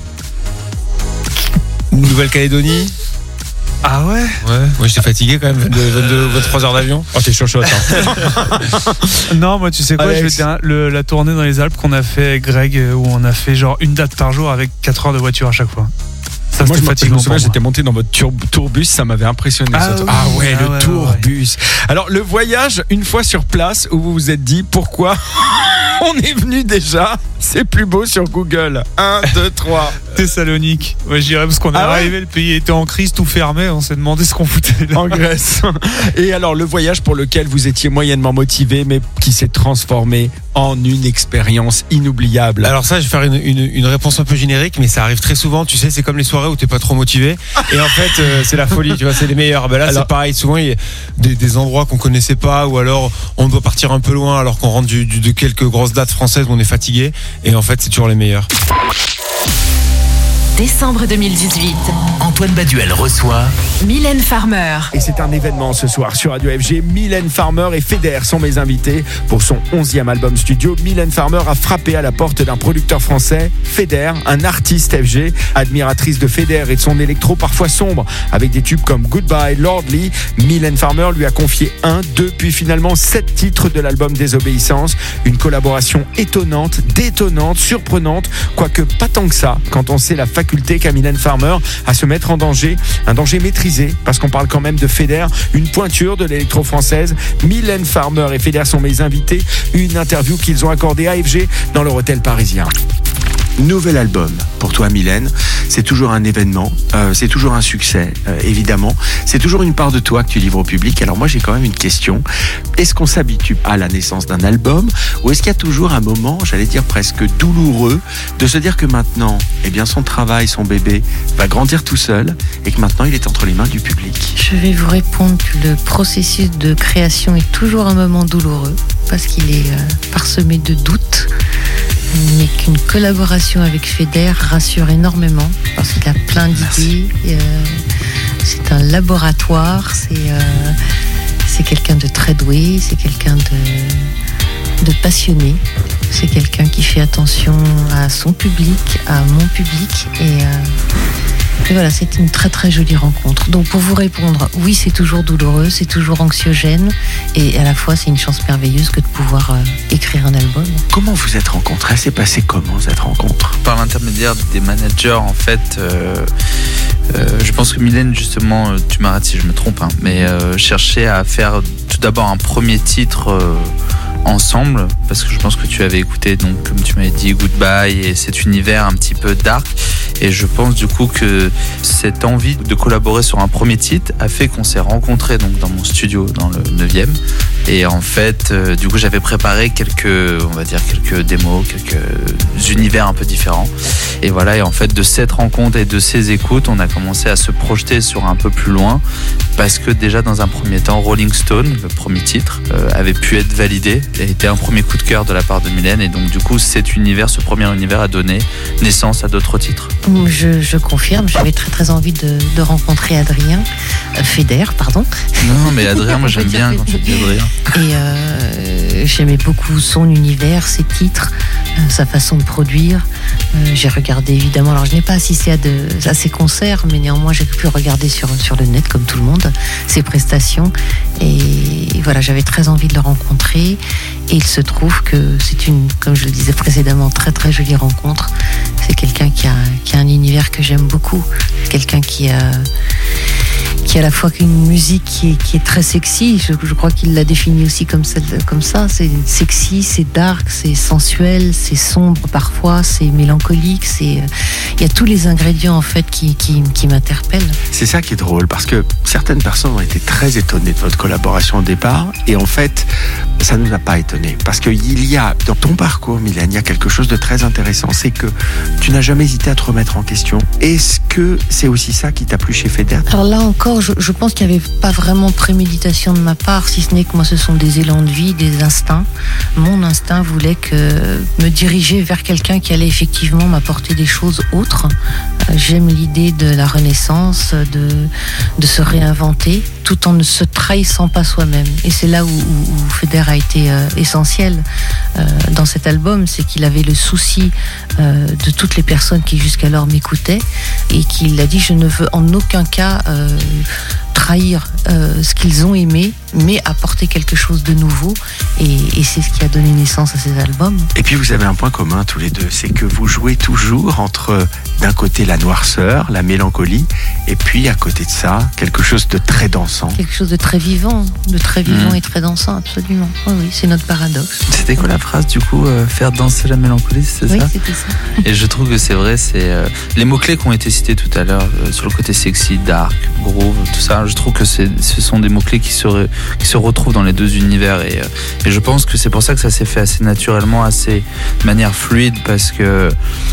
Nouvelle-Calédonie. Ah ouais? Ouais, moi j'étais fatigué quand même, vingt-deux, vingt-trois heures d'avion. Oh, t'es chaud chaud, hein. Non, moi tu sais quoi, Alex. je vais te dire, le, la tournée dans les Alpes qu'on a fait avec Greg, où on a fait genre une date par jour avec quatre heures de voiture à chaque fois. Ça, moi, je fatigant. me souviens, j'étais monté dans votre tur- tourbus, ça m'avait impressionné. Ah, oui, ah ouais, ah le ouais, tourbus. Ouais. Alors, le voyage, une fois sur place, où vous vous êtes dit, pourquoi on est venu déjà? C'est plus beau sur Google. un, deux, trois. Thessalonique. Ouais, je dirais parce qu'on est ah arrivé, ouais le pays était en crise, tout fermé, on s'est demandé ce qu'on foutait là. En Grèce. Et alors, le voyage pour lequel vous étiez moyennement motivé, mais qui s'est transformé en une expérience inoubliable. Alors ça, je vais faire une, une, une réponse un peu générique, mais ça arrive très souvent. Tu sais, c'est comme les soirées où t'es pas trop motivé. Et en fait, euh, c'est la folie, tu vois, c'est les meilleurs. Ben là, alors, c'est pareil. Souvent, il y a des, des endroits qu'on connaissait pas, ou alors on doit partir un peu loin, alors qu'on rentre du, du, de quelques grosses dates françaises où on est fatigué. Et en fait, c'est toujours les meilleurs. Décembre deux mille dix-huit. Antoine Baduel reçoit Mylène Farmer. Et c'est un événement ce soir sur Radio F G. Mylène Farmer et Feder sont mes invités pour son onzième album studio. Mylène Farmer a frappé à la porte d'un producteur français, Feder, un artiste F G, admiratrice de Feder et de son électro parfois sombre, avec des tubes comme Goodbye, Lordly. Mylène Farmer lui a confié un, deux, puis finalement sept titres de l'album Désobéissance. Une collaboration étonnante, détonnante, surprenante, quoique pas tant que ça, quand on sait la faculté qu'a Mylène Farmer à se mettre en danger, un danger maîtrisé, parce qu'on parle quand même de Feder, une pointure de l'électro française. Mylène Farmer et Feder sont mes invités. Une interview qu'ils ont accordée à F G dans leur hôtel parisien. Nouvel album pour toi Mylène, c'est toujours un événement, euh, c'est toujours un succès euh, évidemment, c'est toujours une part de toi que tu livres au public. Alors moi j'ai quand même une question, est-ce qu'on s'habitue à la naissance d'un album ou est-ce qu'il y a toujours un moment, j'allais dire presque douloureux, de se dire que maintenant, eh bien son travail, son bébé va grandir tout seul et que maintenant il est entre les mains du public? Je vais vous répondre que le processus de création est toujours un moment douloureux parce qu'il est euh, parsemé de doutes, mais qu'une collaboration avec Feder rassure énormément parce qu'il a plein d'idées. Euh, c'est un laboratoire, c'est, euh, c'est quelqu'un de très doué, c'est quelqu'un de, de passionné, c'est quelqu'un qui fait attention à son public, à mon public et... Euh, Et voilà, c'est une très très jolie rencontre. Donc pour vous répondre, oui, c'est toujours douloureux, c'est toujours anxiogène et à la fois c'est une chance merveilleuse que de pouvoir euh, écrire un album. Comment vous êtes rencontrés? C'est passé comment cette rencontre? Par l'intermédiaire des managers en fait. Euh, euh, je pense que Mylène justement, tu m'arrêtes si je me trompe, hein, mais euh, cherchait à faire tout d'abord un premier titre euh, ensemble parce que je pense que tu avais écouté, donc comme tu m'avais dit, Goodbye et cet univers un petit peu dark. Et je pense du coup que cette envie de collaborer sur un premier titre a fait qu'on s'est rencontrés donc dans mon studio dans le neuvième. Et en fait, euh, du coup, j'avais préparé quelques, on va dire quelques démos, quelques univers un peu différents. Et voilà, et en fait, de cette rencontre et de ces écoutes, on a commencé à se projeter sur un peu plus loin parce que déjà dans un premier temps, Rolling Stone, le premier titre, euh, avait pu être validé et était un premier coup de cœur de la part de Mylène. Et donc du coup, cet univers, ce premier univers a donné naissance à d'autres titres. Je, je confirme, j'avais très très envie de, de rencontrer Adrien, euh, Feder, pardon. Non, mais Adrien, moi j'aime bien quand tu dis Adrien. Et euh, j'aimais beaucoup son univers, ses titres, euh, sa façon de produire. Euh, j'ai regardé évidemment, alors je n'ai pas assisté à, de, à ses concerts, mais néanmoins j'ai pu regarder sur, sur le net, comme tout le monde, ses prestations. Et, et voilà, j'avais très envie de le rencontrer. Et il se trouve que c'est une, comme je le disais précédemment, très très jolie rencontre. C'est quelqu'un qui a, qui a un univers que j'aime beaucoup. Quelqu'un qui a, qui a à la fois une musique qui est, qui est très sexy. Je, je crois qu'il l'a défini aussi comme ça, comme ça. C'est sexy, c'est dark, c'est sensuel, c'est sombre parfois, c'est mélancolique. C'est, il y a tous les ingrédients en fait qui, qui, qui m'interpellent. C'est ça qui est drôle parce que certaines personnes ont été très étonnées de votre collaboration au départ et en fait, ça ne nous a pas étonnés parce qu'il y a dans ton parcours, Mylène, il y a quelque chose de très intéressant, c'est que tu n'as jamais hésité à te remettre en question. Est-ce que c'est aussi ça qui t'a plu chez Feder? Alors là encore, je, je pense qu'il n'y avait pas vraiment préméditation de ma part, si ce n'est que moi ce sont des élans de vie, des instincts. Mon instinct voulait que me diriger vers quelqu'un qui allait effectivement m'apporter des choses autres. J'aime l'idée de la renaissance, de, de se réinventer, tout en ne se trahissant pas soi-même. Et c'est là où, où, où Feder a été euh, essentiel euh, dans cet album, c'est qu'il avait le souci euh, de toutes les personnes qui jusqu'alors m'écoutaient et qu'il a dit je ne veux en aucun cas euh, trahir euh, ce qu'ils ont aimé, mais apporter quelque chose de nouveau. Et, et c'est ce qui a donné naissance à ces albums. Et puis vous avez un point commun tous les deux, c'est que vous jouez toujours entre d'un côté la noirceur, la mélancolie, et puis à côté de ça, quelque chose de très dansant. Quelque chose de très vivant, de très vivant mmh. et très dansant, absolument. Oui, oui, c'est notre paradoxe. C'était quoi la phrase du coup, euh, faire danser la mélancolie, c'est oui, ça? Oui, c'était ça. Et je trouve que c'est vrai, c'est euh, les mots-clés qui ont été cités tout à l'heure, euh, sur le côté sexy, dark, groove, tout ça, je trouve que c'est, ce sont des mots-clés qui se, re, qui se retrouvent dans les deux univers et, euh, et je pense que c'est pour ça que ça s'est fait assez naturellement, assez de manière fluide, parce que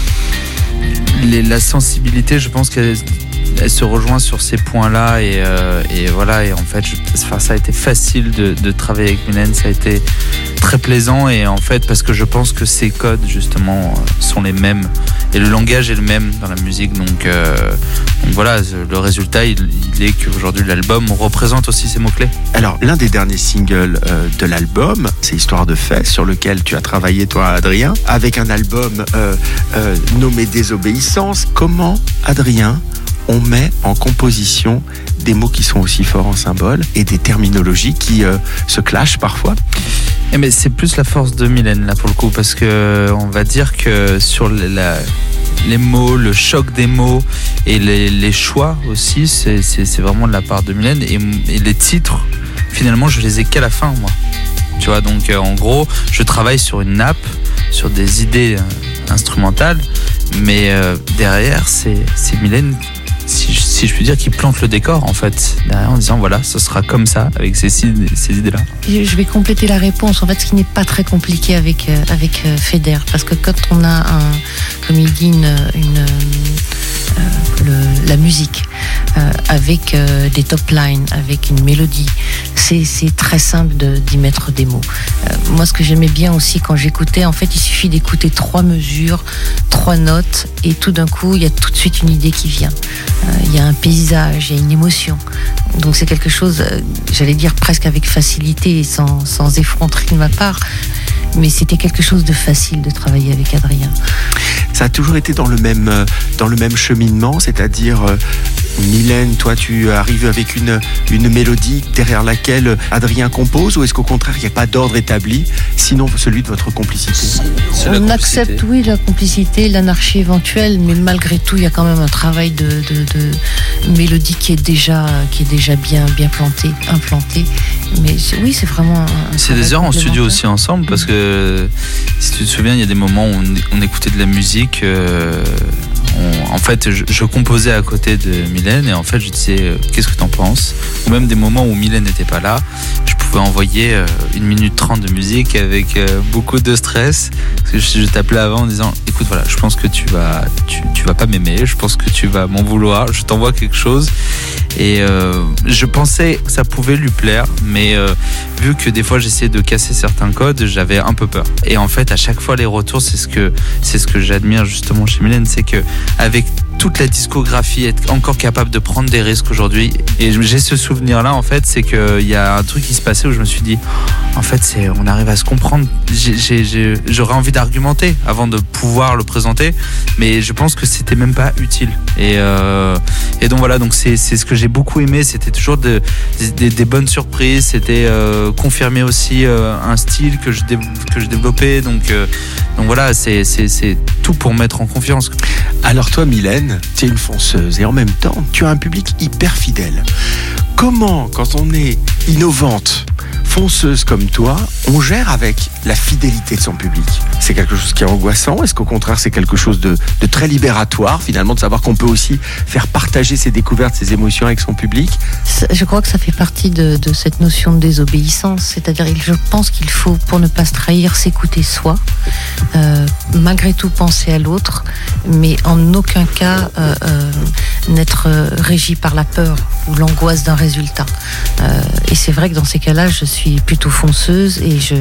les, la sensibilité, je pense qu'elle elle se rejoint sur ces points-là et, euh, et voilà, et en fait je, enfin, ça a été facile de, de travailler avec Mylène, ça a été très plaisant et en fait parce que je pense que ces codes justement sont les mêmes et le langage est le même dans la musique. Donc, euh, donc voilà, le résultat, il, il est qu'aujourd'hui l'album représente aussi ces mots-clés. Alors, l'un des derniers singles euh, de l'album, c'est Histoire de fait, sur lequel tu as travaillé, toi, Adrien, avec un album euh, euh, nommé Désobéissance. Comment, Adrien, on met en composition des mots qui sont aussi forts en symbole et des terminologies qui euh, se clashent parfois? Eh mais c'est plus la force de Mylène là pour le coup, parce que on va dire que sur la, les mots, le choc des mots et les, les choix aussi, c'est, c'est, c'est vraiment de la part de Mylène. Et, et les titres, finalement, je les ai qu'à la fin, moi. Tu vois, donc euh, en gros, je travaille sur une nappe, sur des idées euh, instrumentales, mais euh, derrière, c'est, c'est Mylène, si je, si je puis dire, qui plante le décor en fait, derrière, en disant voilà, ce sera comme ça, avec ces, ces idées-là. Je vais compléter la réponse, en fait, ce qui n'est pas très compliqué avec, euh, avec euh, Feder, parce que quand on a, un, comme il dit, une, une, euh, le, la musique, euh, avec euh, des top lines, avec une mélodie, c'est, c'est très simple de, d'y mettre des mots. Euh, moi, ce que j'aimais bien aussi quand j'écoutais, en fait, il suffit d'écouter trois mesures, trois notes, et tout d'un coup, il y a tout de suite une idée qui vient. Euh, il y a un paysage, il y a une émotion. Donc c'est quelque chose, euh, j'allais dire presque avec facilité et sans, sans effronterie de ma part, mais c'était quelque chose de facile de travailler avec Adrien. Ça a toujours été dans le même, dans le même cheminement, c'est-à-dire euh, Mylène, toi tu arrives avec une, une mélodie derrière laquelle Adrien compose, ou est-ce qu'au contraire il n'y a pas d'ordre établi, sinon celui de votre complicité? On accepte, oui, la complicité, l'anarchie éventuelle, mais malgré tout il y a quand même un travail de, de, de mélodie qui est déjà, qui est déjà bien, bien planté, implanté. Mais c'est, oui, c'est vraiment un c'est des heures en studio aussi ensemble, parce que si tu te souviens, il y a des moments où on, on écoutait de la musique. Euh, on, en fait, je, je composais à côté de Mylène et en fait, je disais euh, qu'est-ce que t'en penses? Ou même des moments où Mylène n'était pas là, je pouvais envoyer euh, une minute trente de musique avec euh, beaucoup de stress. Parce que je, je t'appelais avant en disant écoute, voilà, je pense que tu vas, tu, tu vas pas m'aimer, je pense que tu vas m'en vouloir, je t'envoie quelque chose. Et euh, je pensais que ça pouvait lui plaire, mais euh, vu que des fois j'essayais de casser certains codes, j'avais un peu peur. Et en fait, à chaque fois les retours, c'est ce que c'est ce que j'admire justement chez Mylène, c'est que avec toute la discographie, être encore capable de prendre des risques aujourd'hui. Et j'ai ce souvenir-là, en fait, c'est qu'il y a un truc qui se passait où je me suis dit, en fait, c'est, on arrive à se comprendre. J'ai, j'ai, j'ai, j'aurais envie d'argumenter avant de pouvoir le présenter, mais je pense que c'était même pas utile. Et, euh, et donc voilà, donc c'est, c'est ce que j'ai beaucoup aimé. C'était toujours de, des, des bonnes surprises. C'était euh, confirmer aussi euh, un style que je, dé, que je développais. Donc, euh, donc voilà, c'est, c'est, c'est tout pour mettre en confiance. Alors toi, Mylène, tu es une fonceuse et en même temps, tu as un public hyper fidèle. Comment, quand on est innovante, fonceuse comme toi, on gère avec la fidélité de son public? C'est quelque chose qui est angoissant? Est-ce qu'au contraire, c'est quelque chose de, de très libératoire, finalement, de savoir qu'on peut aussi faire partager ses découvertes, ses émotions avec son public? Je crois que ça fait partie de, de cette notion de désobéissance. C'est-à-dire, je pense qu'il faut, pour ne pas se trahir, s'écouter soi, euh, malgré tout penser à l'autre, mais en aucun cas euh, euh, n'être régi par la peur ou l'angoisse d'un résultat. Euh, et c'est vrai que dans ces cas-là, je suis plutôt fonceuse et je,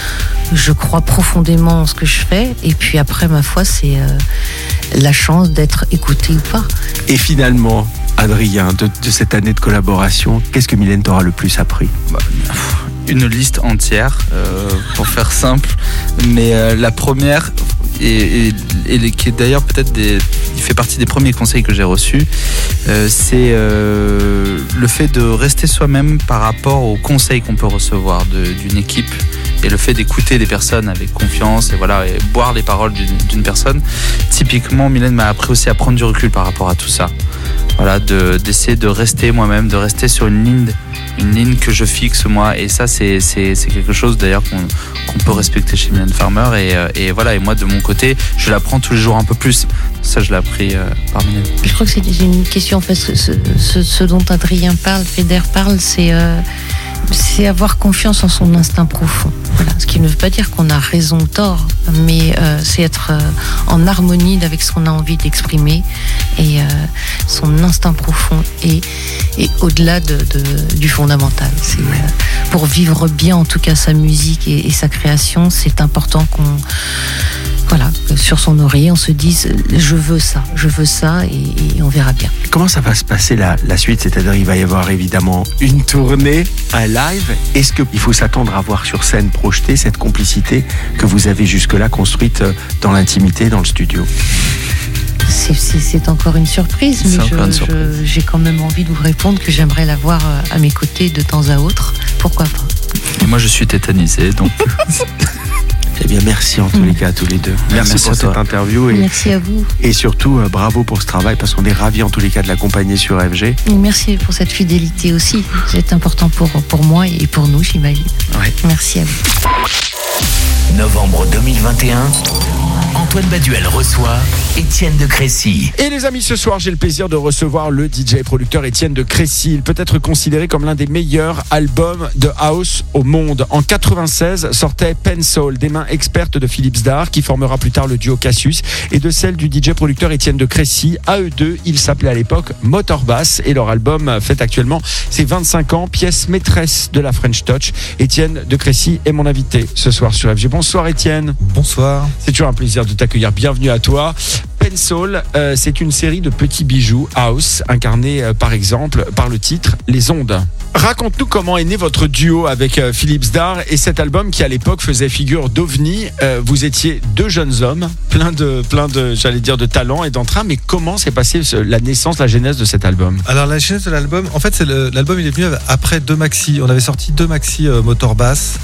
je crois profondément en ce que je fais. Et puis après, ma foi, c'est euh, la chance d'être écouté ou pas. Et finalement, Adrien, de, de cette année de collaboration, qu'est-ce que Mylène t'aura le plus appris? Bah, une liste entière, euh, pour faire simple. Mais euh, la première, et, et, et qui est d'ailleurs peut-être des, il fait partie des premiers conseils que j'ai reçus, euh, c'est euh, le fait de rester soi-même par rapport aux conseils qu'on peut recevoir de, d'une équipe, et le fait d'écouter des personnes avec confiance et voilà, et boire les paroles d'une, d'une personne. Typiquement, Mylène m'a appris aussi à prendre du recul par rapport à tout ça. Voilà, de, d'essayer de rester moi-même, de rester sur une ligne, une ligne que je fixe moi, et ça c'est, c'est, c'est quelque chose d'ailleurs qu'on, qu'on peut respecter chez Mylène Farmer, et, et voilà, et moi de mon côté je l'apprends tous les jours un peu plus. Ça je l'ai appris euh, par Mylène. Je crois que c'est une question, en fait, ce, ce, ce dont Adrien parle, Feder parle, c'est euh, c'est avoir confiance en son instinct profond. Voilà. Ce qui ne veut pas dire qu'on a raison ou tort, mais euh, c'est être euh, en harmonie avec ce qu'on a envie d'exprimer, et euh, son instinct profond est, est au-delà de, de, du fondamental. C'est, euh, pour vivre bien en tout cas sa musique et, et sa création, c'est important qu'on voilà, que sur son oreiller, on se dise je veux ça, je veux ça, et, et on verra bien. Comment ça va se passer la, la suite? C'est-à-dire, il va y avoir évidemment une tournée, un live. Est-ce qu'il faut s'attendre à voir sur scène projeter cette complicité que vous avez jusque-là construite dans l'intimité, dans le studio? C'est, c'est, c'est encore une surprise, mais je, une surprise. Je, j'ai quand même envie de vous répondre que j'aimerais la voir à mes côtés de temps à autre. Pourquoi pas? Et moi, je suis tétanisé, donc... Eh bien, merci en tous les cas à tous les deux. Merci, merci pour cette interview. Et, merci à vous. Et surtout, euh, bravo pour ce travail, parce qu'on est ravis en tous les cas de l'accompagner sur F G. Et merci pour cette fidélité aussi. C'est important pour, pour moi et pour nous, j'imagine. Ouais. Merci à vous. Novembre deux mille vingt et un, Antoine Baduel reçoit Étienne de Crécy. Et les amis, ce soir, j'ai le plaisir de recevoir le D J et producteur Étienne de Crécy. Il peut être considéré comme l'un des meilleurs albums de house au monde. En quatre-vingt-seize sortait Pensoul, des mains expertes de Philips Dar, qui formera plus tard le duo Cassius, et de celle du D J producteur Étienne de Crécy. À eux deux, ils s'appelaient à l'époque Motor Bass, et leur album fête actuellement ses vingt-cinq ans, pièce maîtresse de la French Touch. Étienne de Crécy est mon invité ce soir sur F G. Bonsoir Étienne. Bonsoir. C'est toujours un plaisir de t'accueillir. Bienvenue à toi. Pensoul, euh, c'est une série de petits bijoux house incarnés euh, par exemple par le titre Les Ondes. Raconte-nous comment est né votre duo avec euh, Philips Dar et cet album qui à l'époque faisait figure d'ovni. Euh, vous étiez deux jeunes hommes, plein de, plein de, j'allais dire de talent et d'entrain, mais comment s'est passée ce, la naissance, la genèse de cet album? Alors la genèse de l'album, en fait c'est le, l'album il est venu après deux maxi. On avait sorti deux maxi euh, Motor Bass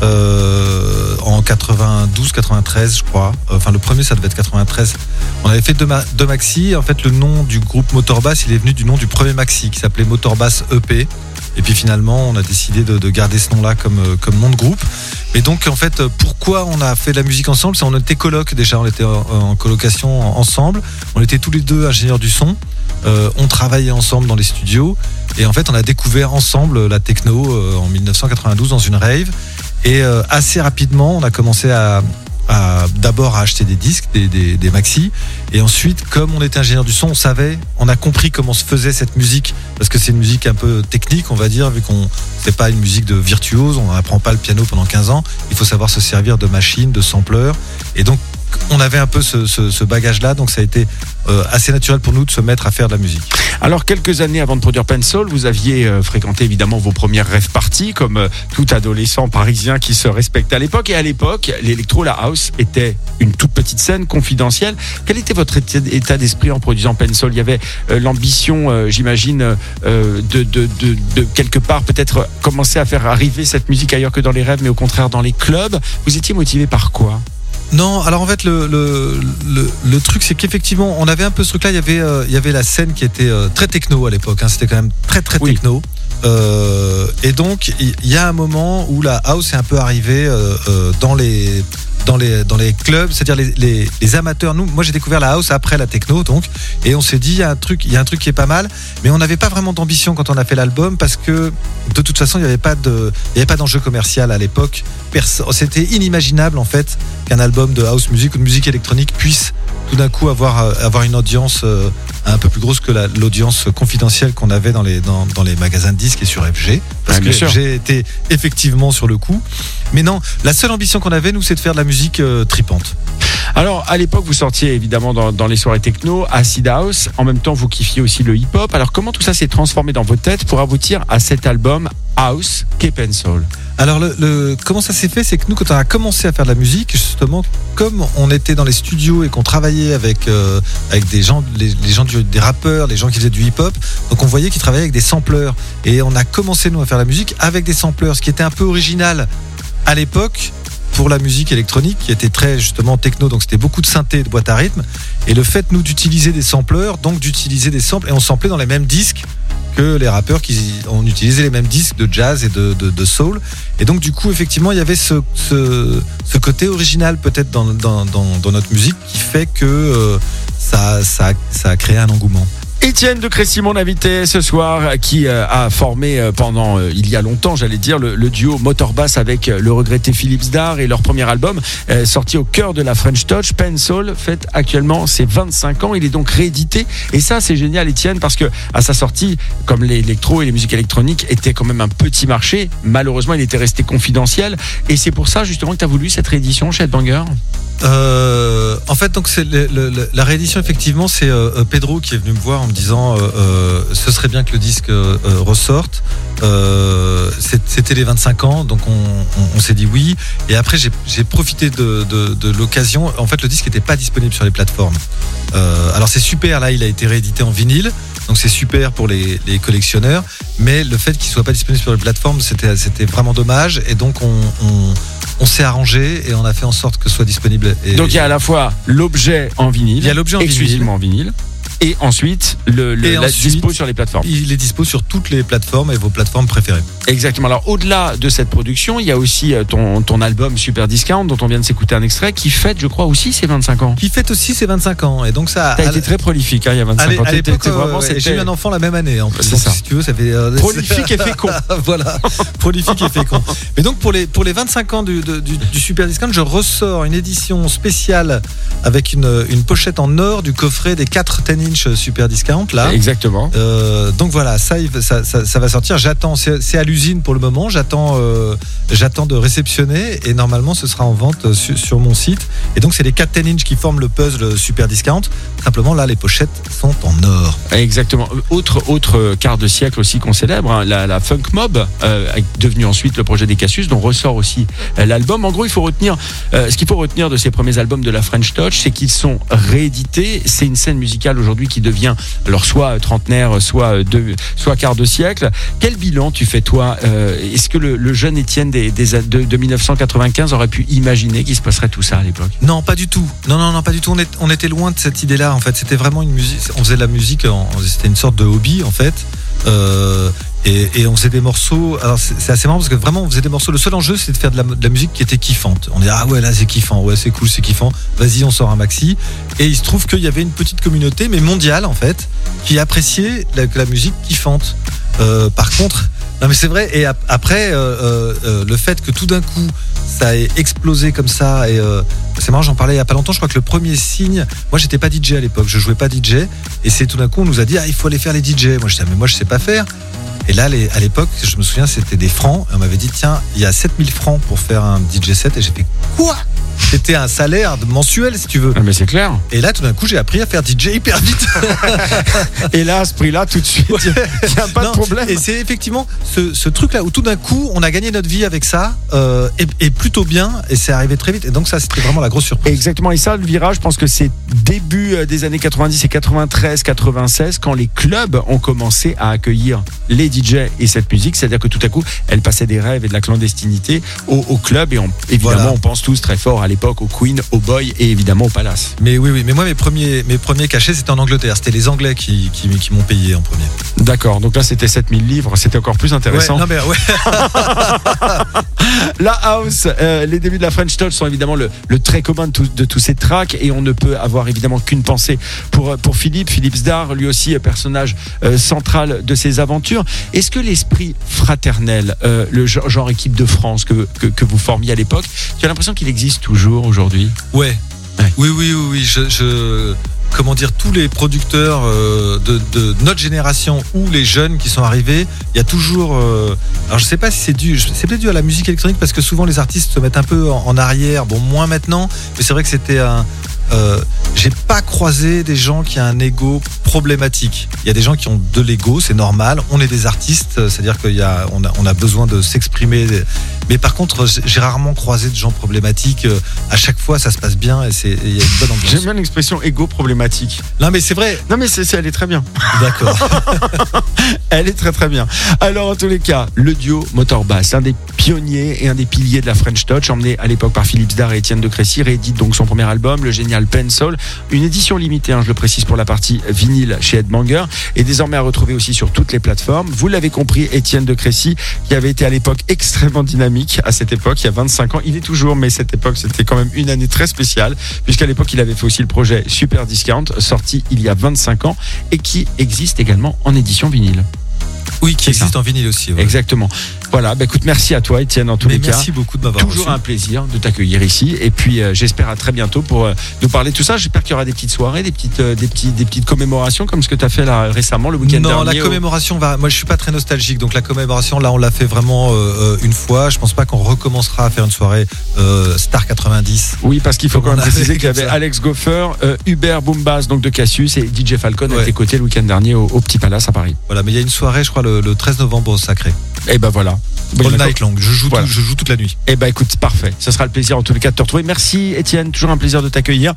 euh, en quatre-vingt-douze quatre-vingt-treize je crois. Enfin le premier ça devait être quatre-vingt-treize. On avait fait deux, ma- deux maxi. En fait le nom du groupe Motor Bass il est venu du nom du premier maxi qui s'appelait Motor Bass E P. Et puis finalement, on a décidé de, de garder ce nom-là comme, comme nom de groupe. Et donc, en fait, pourquoi on a fait de la musique ensemble? C'est on était coloc déjà, on était en, en colocation ensemble. On était tous les deux ingénieurs du son. Euh, on travaillait ensemble dans les studios. Et en fait, on a découvert ensemble la techno euh, en dix-neuf cent quatre-vingt-douze dans une rave. Et euh, assez rapidement, on a commencé à... À, d'abord à acheter des disques, des, des, des maxi, et ensuite comme on était ingénieur du son, on savait, on a compris comment se faisait cette musique, parce que c'est une musique un peu technique on va dire, vu qu'on c'est pas une musique de virtuose, on n'apprend pas le piano pendant quinze ans, il faut savoir se servir de machines, de sampleurs, et donc on avait un peu ce, ce, ce bagage-là, donc ça a été euh, assez naturel pour nous de se mettre à faire de la musique. Alors, quelques années avant de produire Pensoul, vous aviez euh, fréquenté évidemment vos premières rave parties, comme euh, tout adolescent parisien qui se respectait à l'époque. Et à l'époque, l'électro, la house était une toute petite scène confidentielle. Quel était votre état d'esprit en produisant Pensoul? Il y avait euh, l'ambition, euh, j'imagine, euh, de, de, de, de quelque part peut-être commencer à faire arriver cette musique ailleurs que dans les rêves, mais au contraire dans les clubs. Vous étiez motivé par quoi? Non, alors en fait le, le, le, le truc c'est qu'effectivement on avait un peu ce truc là, il y avait, euh, il y avait la scène qui était euh, très techno à l'époque, hein, c'était quand même très très oui. techno euh, et donc il y, y a un moment où la house est un peu arrivée euh, euh, dans les... Dans les, dans les clubs, c'est-à-dire les, les, les amateurs. Nous, moi j'ai découvert la house après la techno, donc, et on s'est dit il y a un truc, il y a un truc qui est pas mal, mais on n'avait pas vraiment d'ambition quand on a fait l'album parce que de toute façon il n'y avait pas de, il y avait pas d'enjeu commercial à l'époque. Perso- c'était inimaginable en fait qu'un album de house music ou de musique électronique puisse tout d'un coup avoir avoir une audience euh, un peu plus grosse que la, l'audience confidentielle qu'on avait dans les dans, dans les magasins de disques et sur F G, parce ah, que F G était effectivement sur le coup. Mais non, la seule ambition qu'on avait nous, c'est de faire de la musique euh, tripante. Alors, à l'époque, vous sortiez évidemment dans, dans les soirées techno, acid house. En même temps, vous kiffiez aussi le hip-hop. Alors, comment tout ça s'est transformé dans votre tête pour aboutir à cet album house qu'est Pensoul? Alors, le, le, comment ça s'est fait, c'est que nous, quand on a commencé à faire de la musique, justement, comme on était dans les studios et qu'on travaillait avec euh, avec des gens, les, les gens du, des rappeurs, les gens qui faisaient du hip-hop, donc on voyait qu'ils travaillaient avec des sampleurs. Et on a commencé nous à faire la musique avec des sampleurs, ce qui était un peu original à l'époque pour la musique électronique qui était très justement techno, donc c'était beaucoup de synthé et de boîte à rythme, et le fait nous d'utiliser des sampleurs, donc d'utiliser des samples, et on samplait dans les mêmes disques que les rappeurs qui ont utilisé les mêmes disques de jazz et de, de, de soul, et donc du coup effectivement il y avait ce, ce, ce côté original peut-être dans, dans, dans, dans notre musique qui fait que euh, ça, ça, ça a créé un engouement. Étienne de Crécy, mon invité ce soir, qui euh, a formé euh, pendant, euh, il y a longtemps, j'allais dire, le, le duo Motor Bass avec euh, le regretté Philips Dar, et leur premier album, euh, sorti au cœur de la French Touch, Pensoul, fête actuellement ses vingt-cinq ans. Il est donc réédité, et ça c'est génial, Étienne, parce que à sa sortie, comme l'électro et les musiques électroniques étaient quand même un petit marché, malheureusement il était resté confidentiel, et c'est pour ça justement que tu as voulu cette réédition chez Headbanger. Euh, en fait, donc c'est le, le, le, la réédition, effectivement, c'est euh, Pedro qui est venu me voir en me disant euh, euh, ce serait bien que le disque euh, ressorte. Euh, c'était les vingt-cinq ans, donc on, on, on s'est dit oui. Et après, j'ai, j'ai profité de, de, de l'occasion. En fait, le disque n'était pas disponible sur les plateformes. Euh, alors c'est super, là, il a été réédité en vinyle, donc c'est super pour les, les collectionneurs. Mais le fait qu'il soit pas disponible sur les plateformes, c'était, c'était vraiment dommage. Et donc on, on on s'est arrangé et on a fait en sorte que ce soit disponible. Et donc il y a à la fois l'objet en vinyle, il y a l'objet en exclusivement en vinyle, et ensuite le, le et la ensuite, dispo sur les plateformes. Il est dispo sur toutes les plateformes et vos plateformes préférées. Exactement. Alors au-delà de cette production, il y a aussi ton, ton album Super Discount dont on vient de s'écouter un extrait qui fête, je crois, aussi ses vingt-cinq ans. Qui fête aussi ses vingt-cinq ans. Et donc ça. T'as été très prolifique hein, il y a vingt-cinq à ans. À l'époque, vraiment, euh, j'ai eu un enfant la même année. En plus. C'est donc, ça. Si tu veux, ça fait euh, prolifique et fécond. Voilà, prolifique et fécond. Mais donc pour les pour les vingt-cinq ans du, du, du Super Discount, je ressors une édition spéciale avec une une pochette en or du coffret des quatre dix inch Super Discount là. Exactement. Euh, donc voilà, ça, ça, ça, ça va sortir. J'attends, c'est, c'est à l'usine pour le moment. J'attends, euh, j'attends de réceptionner et normalement ce sera en vente sur, sur mon site. Et donc c'est les quatre dix inch qui forment le puzzle Super Discount. Simplement là, les pochettes sont en or. Exactement. Autre autre quart de siècle aussi qu'on célèbre, hein, la, la Funk Mob, euh, devenu ensuite le projet des Cassius, dont ressort aussi euh, l'album. En gros, il faut retenir, euh, ce qu'il faut retenir de ces premiers albums de la French Touch, c'est qu'ils sont réédités. C'est une scène musicale aujourd'hui qui devient alors soit trentenaire, soit de, soit quart de siècle. Quel bilan tu fais toi euh, Est-ce que le, le jeune Étienne des, des, de, de dix-neuf cent quatre-vingt-quinze aurait pu imaginer qu'il se passerait tout ça à l'époque? Non, pas du tout. Non, non, non, pas du tout. On, est, on était loin de cette idée-là. En fait, c'était vraiment une musique. On faisait de la musique. En, c'était une sorte de hobby en fait. Euh, et, et on faisait des morceaux. Alors c'est, c'est assez marrant parce que vraiment on faisait des morceaux. Le seul enjeu c'était de faire de la, de la musique qui était kiffante. On dit ah ouais là c'est kiffant, ouais c'est cool, c'est kiffant. Vas-y on sort un maxi. Et il se trouve qu'il y avait une petite communauté mais mondiale en fait qui appréciait la, la musique kiffante. Euh, par contre, non mais c'est vrai. Et ap- après euh, euh, le fait que tout d'un coup ça ait explosé comme ça et euh, c'est marrant, j'en parlais il y a pas longtemps. Je crois que le premier signe, moi j'étais pas D J à l'époque, je jouais pas D J et c'est tout d'un coup on nous a dit ah il faut aller faire les D J. Moi je disais mais moi je sais pas faire. Et là, les, à l'époque, je me souviens, c'était des francs. Et on m'avait dit, tiens, il y a sept mille francs pour faire un D J set. Et j'ai fait, quoi ? C'était un salaire mensuel, si tu veux. Ah, mais c'est clair. Et là, tout d'un coup, j'ai appris à faire D J hyper vite. Et là, à ce prix-là, tout de suite, il n'y a pas non, de problème. Et c'est effectivement ce, ce truc-là où tout d'un coup, on a gagné notre vie avec ça, euh, et, et plutôt bien, et c'est arrivé très vite. Et donc ça, c'était vraiment la grosse surprise. Exactement. Et ça, le virage, je pense que c'est début des années quatre-vingt-dix et quatre-vingt-treize, quatre-vingt-seize, quand les clubs ont commencé à accueillir les D J et cette musique. C'est-à-dire que tout à coup, elle passait des rêves et de la clandestinité au, au club. Et on, évidemment, voilà. On pense tous très fort à l'époque au Queen, au Boy et évidemment au Palace. Mais oui, oui. Mais moi, mes premiers, mes premiers cachets, c'était en Angleterre. C'était les Anglais qui, qui, qui m'ont payé en premier. D'accord. Donc là, c'était sept mille livres. C'était encore plus intéressant. Ouais, non, mais ouais. La house, euh, les débuts de la French Touch sont évidemment le, le trait commun de, tout, de tous ces tracks et on ne peut avoir évidemment qu'une pensée pour, pour Philippe, Philippe Zdar, lui aussi personnage euh, central de ces aventures. Est-ce que l'esprit fraternel, euh, le genre, genre équipe de France que, que, que vous formiez à l'époque, tu as l'impression qu'il existe toujours aujourd'hui? Ouais. ouais. Oui, oui, oui, oui. Je, je... Comment dire, tous les producteurs euh, de, de notre génération ou les jeunes qui sont arrivés, il y a toujours. Euh, alors je sais pas si c'est dû, c'est peut-être dû à la musique électronique parce que souvent les artistes se mettent un peu en, en arrière. Bon, moins maintenant, mais c'est vrai que c'était un. Euh, j'ai pas croisé des gens qui ont un ego problématique. Il y a des gens qui ont de l'ego, c'est normal. On est des artistes, c'est-à-dire qu'il y a, on a, on a besoin de s'exprimer. Mais par contre, j'ai rarement croisé de gens problématiques. À chaque fois, ça se passe bien et c'est, il y a une bonne ambiance. J'aime bien l'expression ego problématique. Non, mais c'est vrai. Non, mais c'est, c'est, elle est très bien. D'accord. Elle est très très bien. Alors, en tous les cas, le duo Motorbass, un des pionniers et un des piliers de la French Touch, emmené à l'époque par Philippe Zdar et Étienne de Crécy, réédite donc son premier album, le génial Pencil, une édition limitée, hein, je le précise pour la partie vinyle chez Headbanger, et désormais à retrouver aussi sur toutes les plateformes. Vous l'avez compris, Étienne de Crécy, qui avait été à l'époque extrêmement dynamique à cette époque, il y a vingt-cinq ans, il est toujours, mais cette époque c'était quand même une année très spéciale, puisqu'à l'époque il avait fait aussi le projet Super Discount, sorti il y a vingt-cinq ans, et qui existe également en édition vinyle. Oui, qui C'est ça. existe en vinyle aussi. Ouais. Exactement. Voilà, bah écoute, merci à toi Étienne en tous Mais les cas. merci beaucoup de m'avoir Toujours reçu. un plaisir de t'accueillir ici et puis euh, j'espère à très bientôt pour euh, nous parler de tout ça. J'espère qu'il y aura des petites soirées, des petites, euh, des petits, des petites commémorations comme ce que tu as fait là récemment le week-end Non, dernier. la au- commémoration va. Moi, je suis pas très nostalgique, donc la commémoration, là, on l'a fait vraiment euh, une fois. Je pense pas qu'on recommencera à faire une soirée euh, Star quatre-vingt-dix. Oui, parce qu'il faut quand Comme même on a préciser fait qu'il y comme avait ça. Alex Goffer, euh, Hubert Boombas donc de Cassius et D J Falcon à Ouais. tes côtés le week-end dernier au, au Petit Palace à Paris. Voilà, mais il y a une soirée, je crois, le, le treize novembre au Sacré. Et ben voilà. All Oui, night long. Je joue, Voilà. tout- je joue toute la nuit. Eh ben écoute, parfait. Ce sera le plaisir en tous les cas de te retrouver. Merci Étienne, toujours un plaisir de t'accueillir.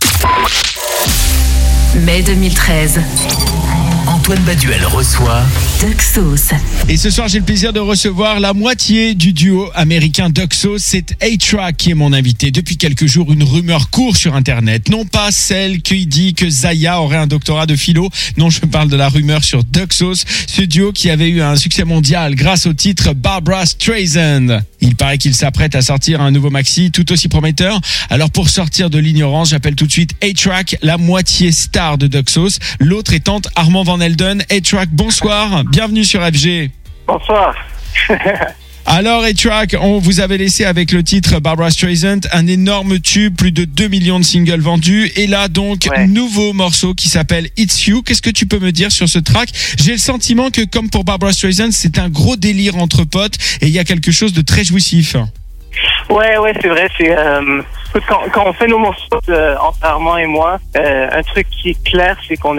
Mai deux mille treize. Antoine Baduel reçoit Duxos. Et ce soir, j'ai le plaisir de recevoir la moitié du duo américain Duxos. C'est A-Track qui est mon invité. Depuis quelques jours, une rumeur court sur Internet. Non pas celle qui dit que Zaya aurait un doctorat de philo. Non, je parle de la rumeur sur Duxos. Ce duo qui avait eu un succès mondial grâce au titre Barbra Streisand. Il paraît qu'il s'apprête à sortir un nouveau maxi tout aussi prometteur. Alors pour sortir de l'ignorance, j'appelle tout de suite A-Track, la moitié star de Duxos. L'autre étant Armand Van Helden. A-Track, bonsoir. Bienvenue sur F G. Bonsoir. Alors, A-Track, on vous avait laissé avec le titre Barbra Streisand, un énorme tube, plus de deux millions de singles vendus. Et là, donc, Ouais. nouveau morceau qui s'appelle It's You. Qu'est-ce que tu peux me dire sur ce track? J'ai le sentiment que, comme pour Barbra Streisand, c'est un gros délire entre potes et il y a quelque chose de très jouissif. Ouais, ouais, c'est vrai. C'est euh, quand, quand on fait nos morceaux, euh, entre Armand et moi, euh, un truc qui est clair, c'est qu'on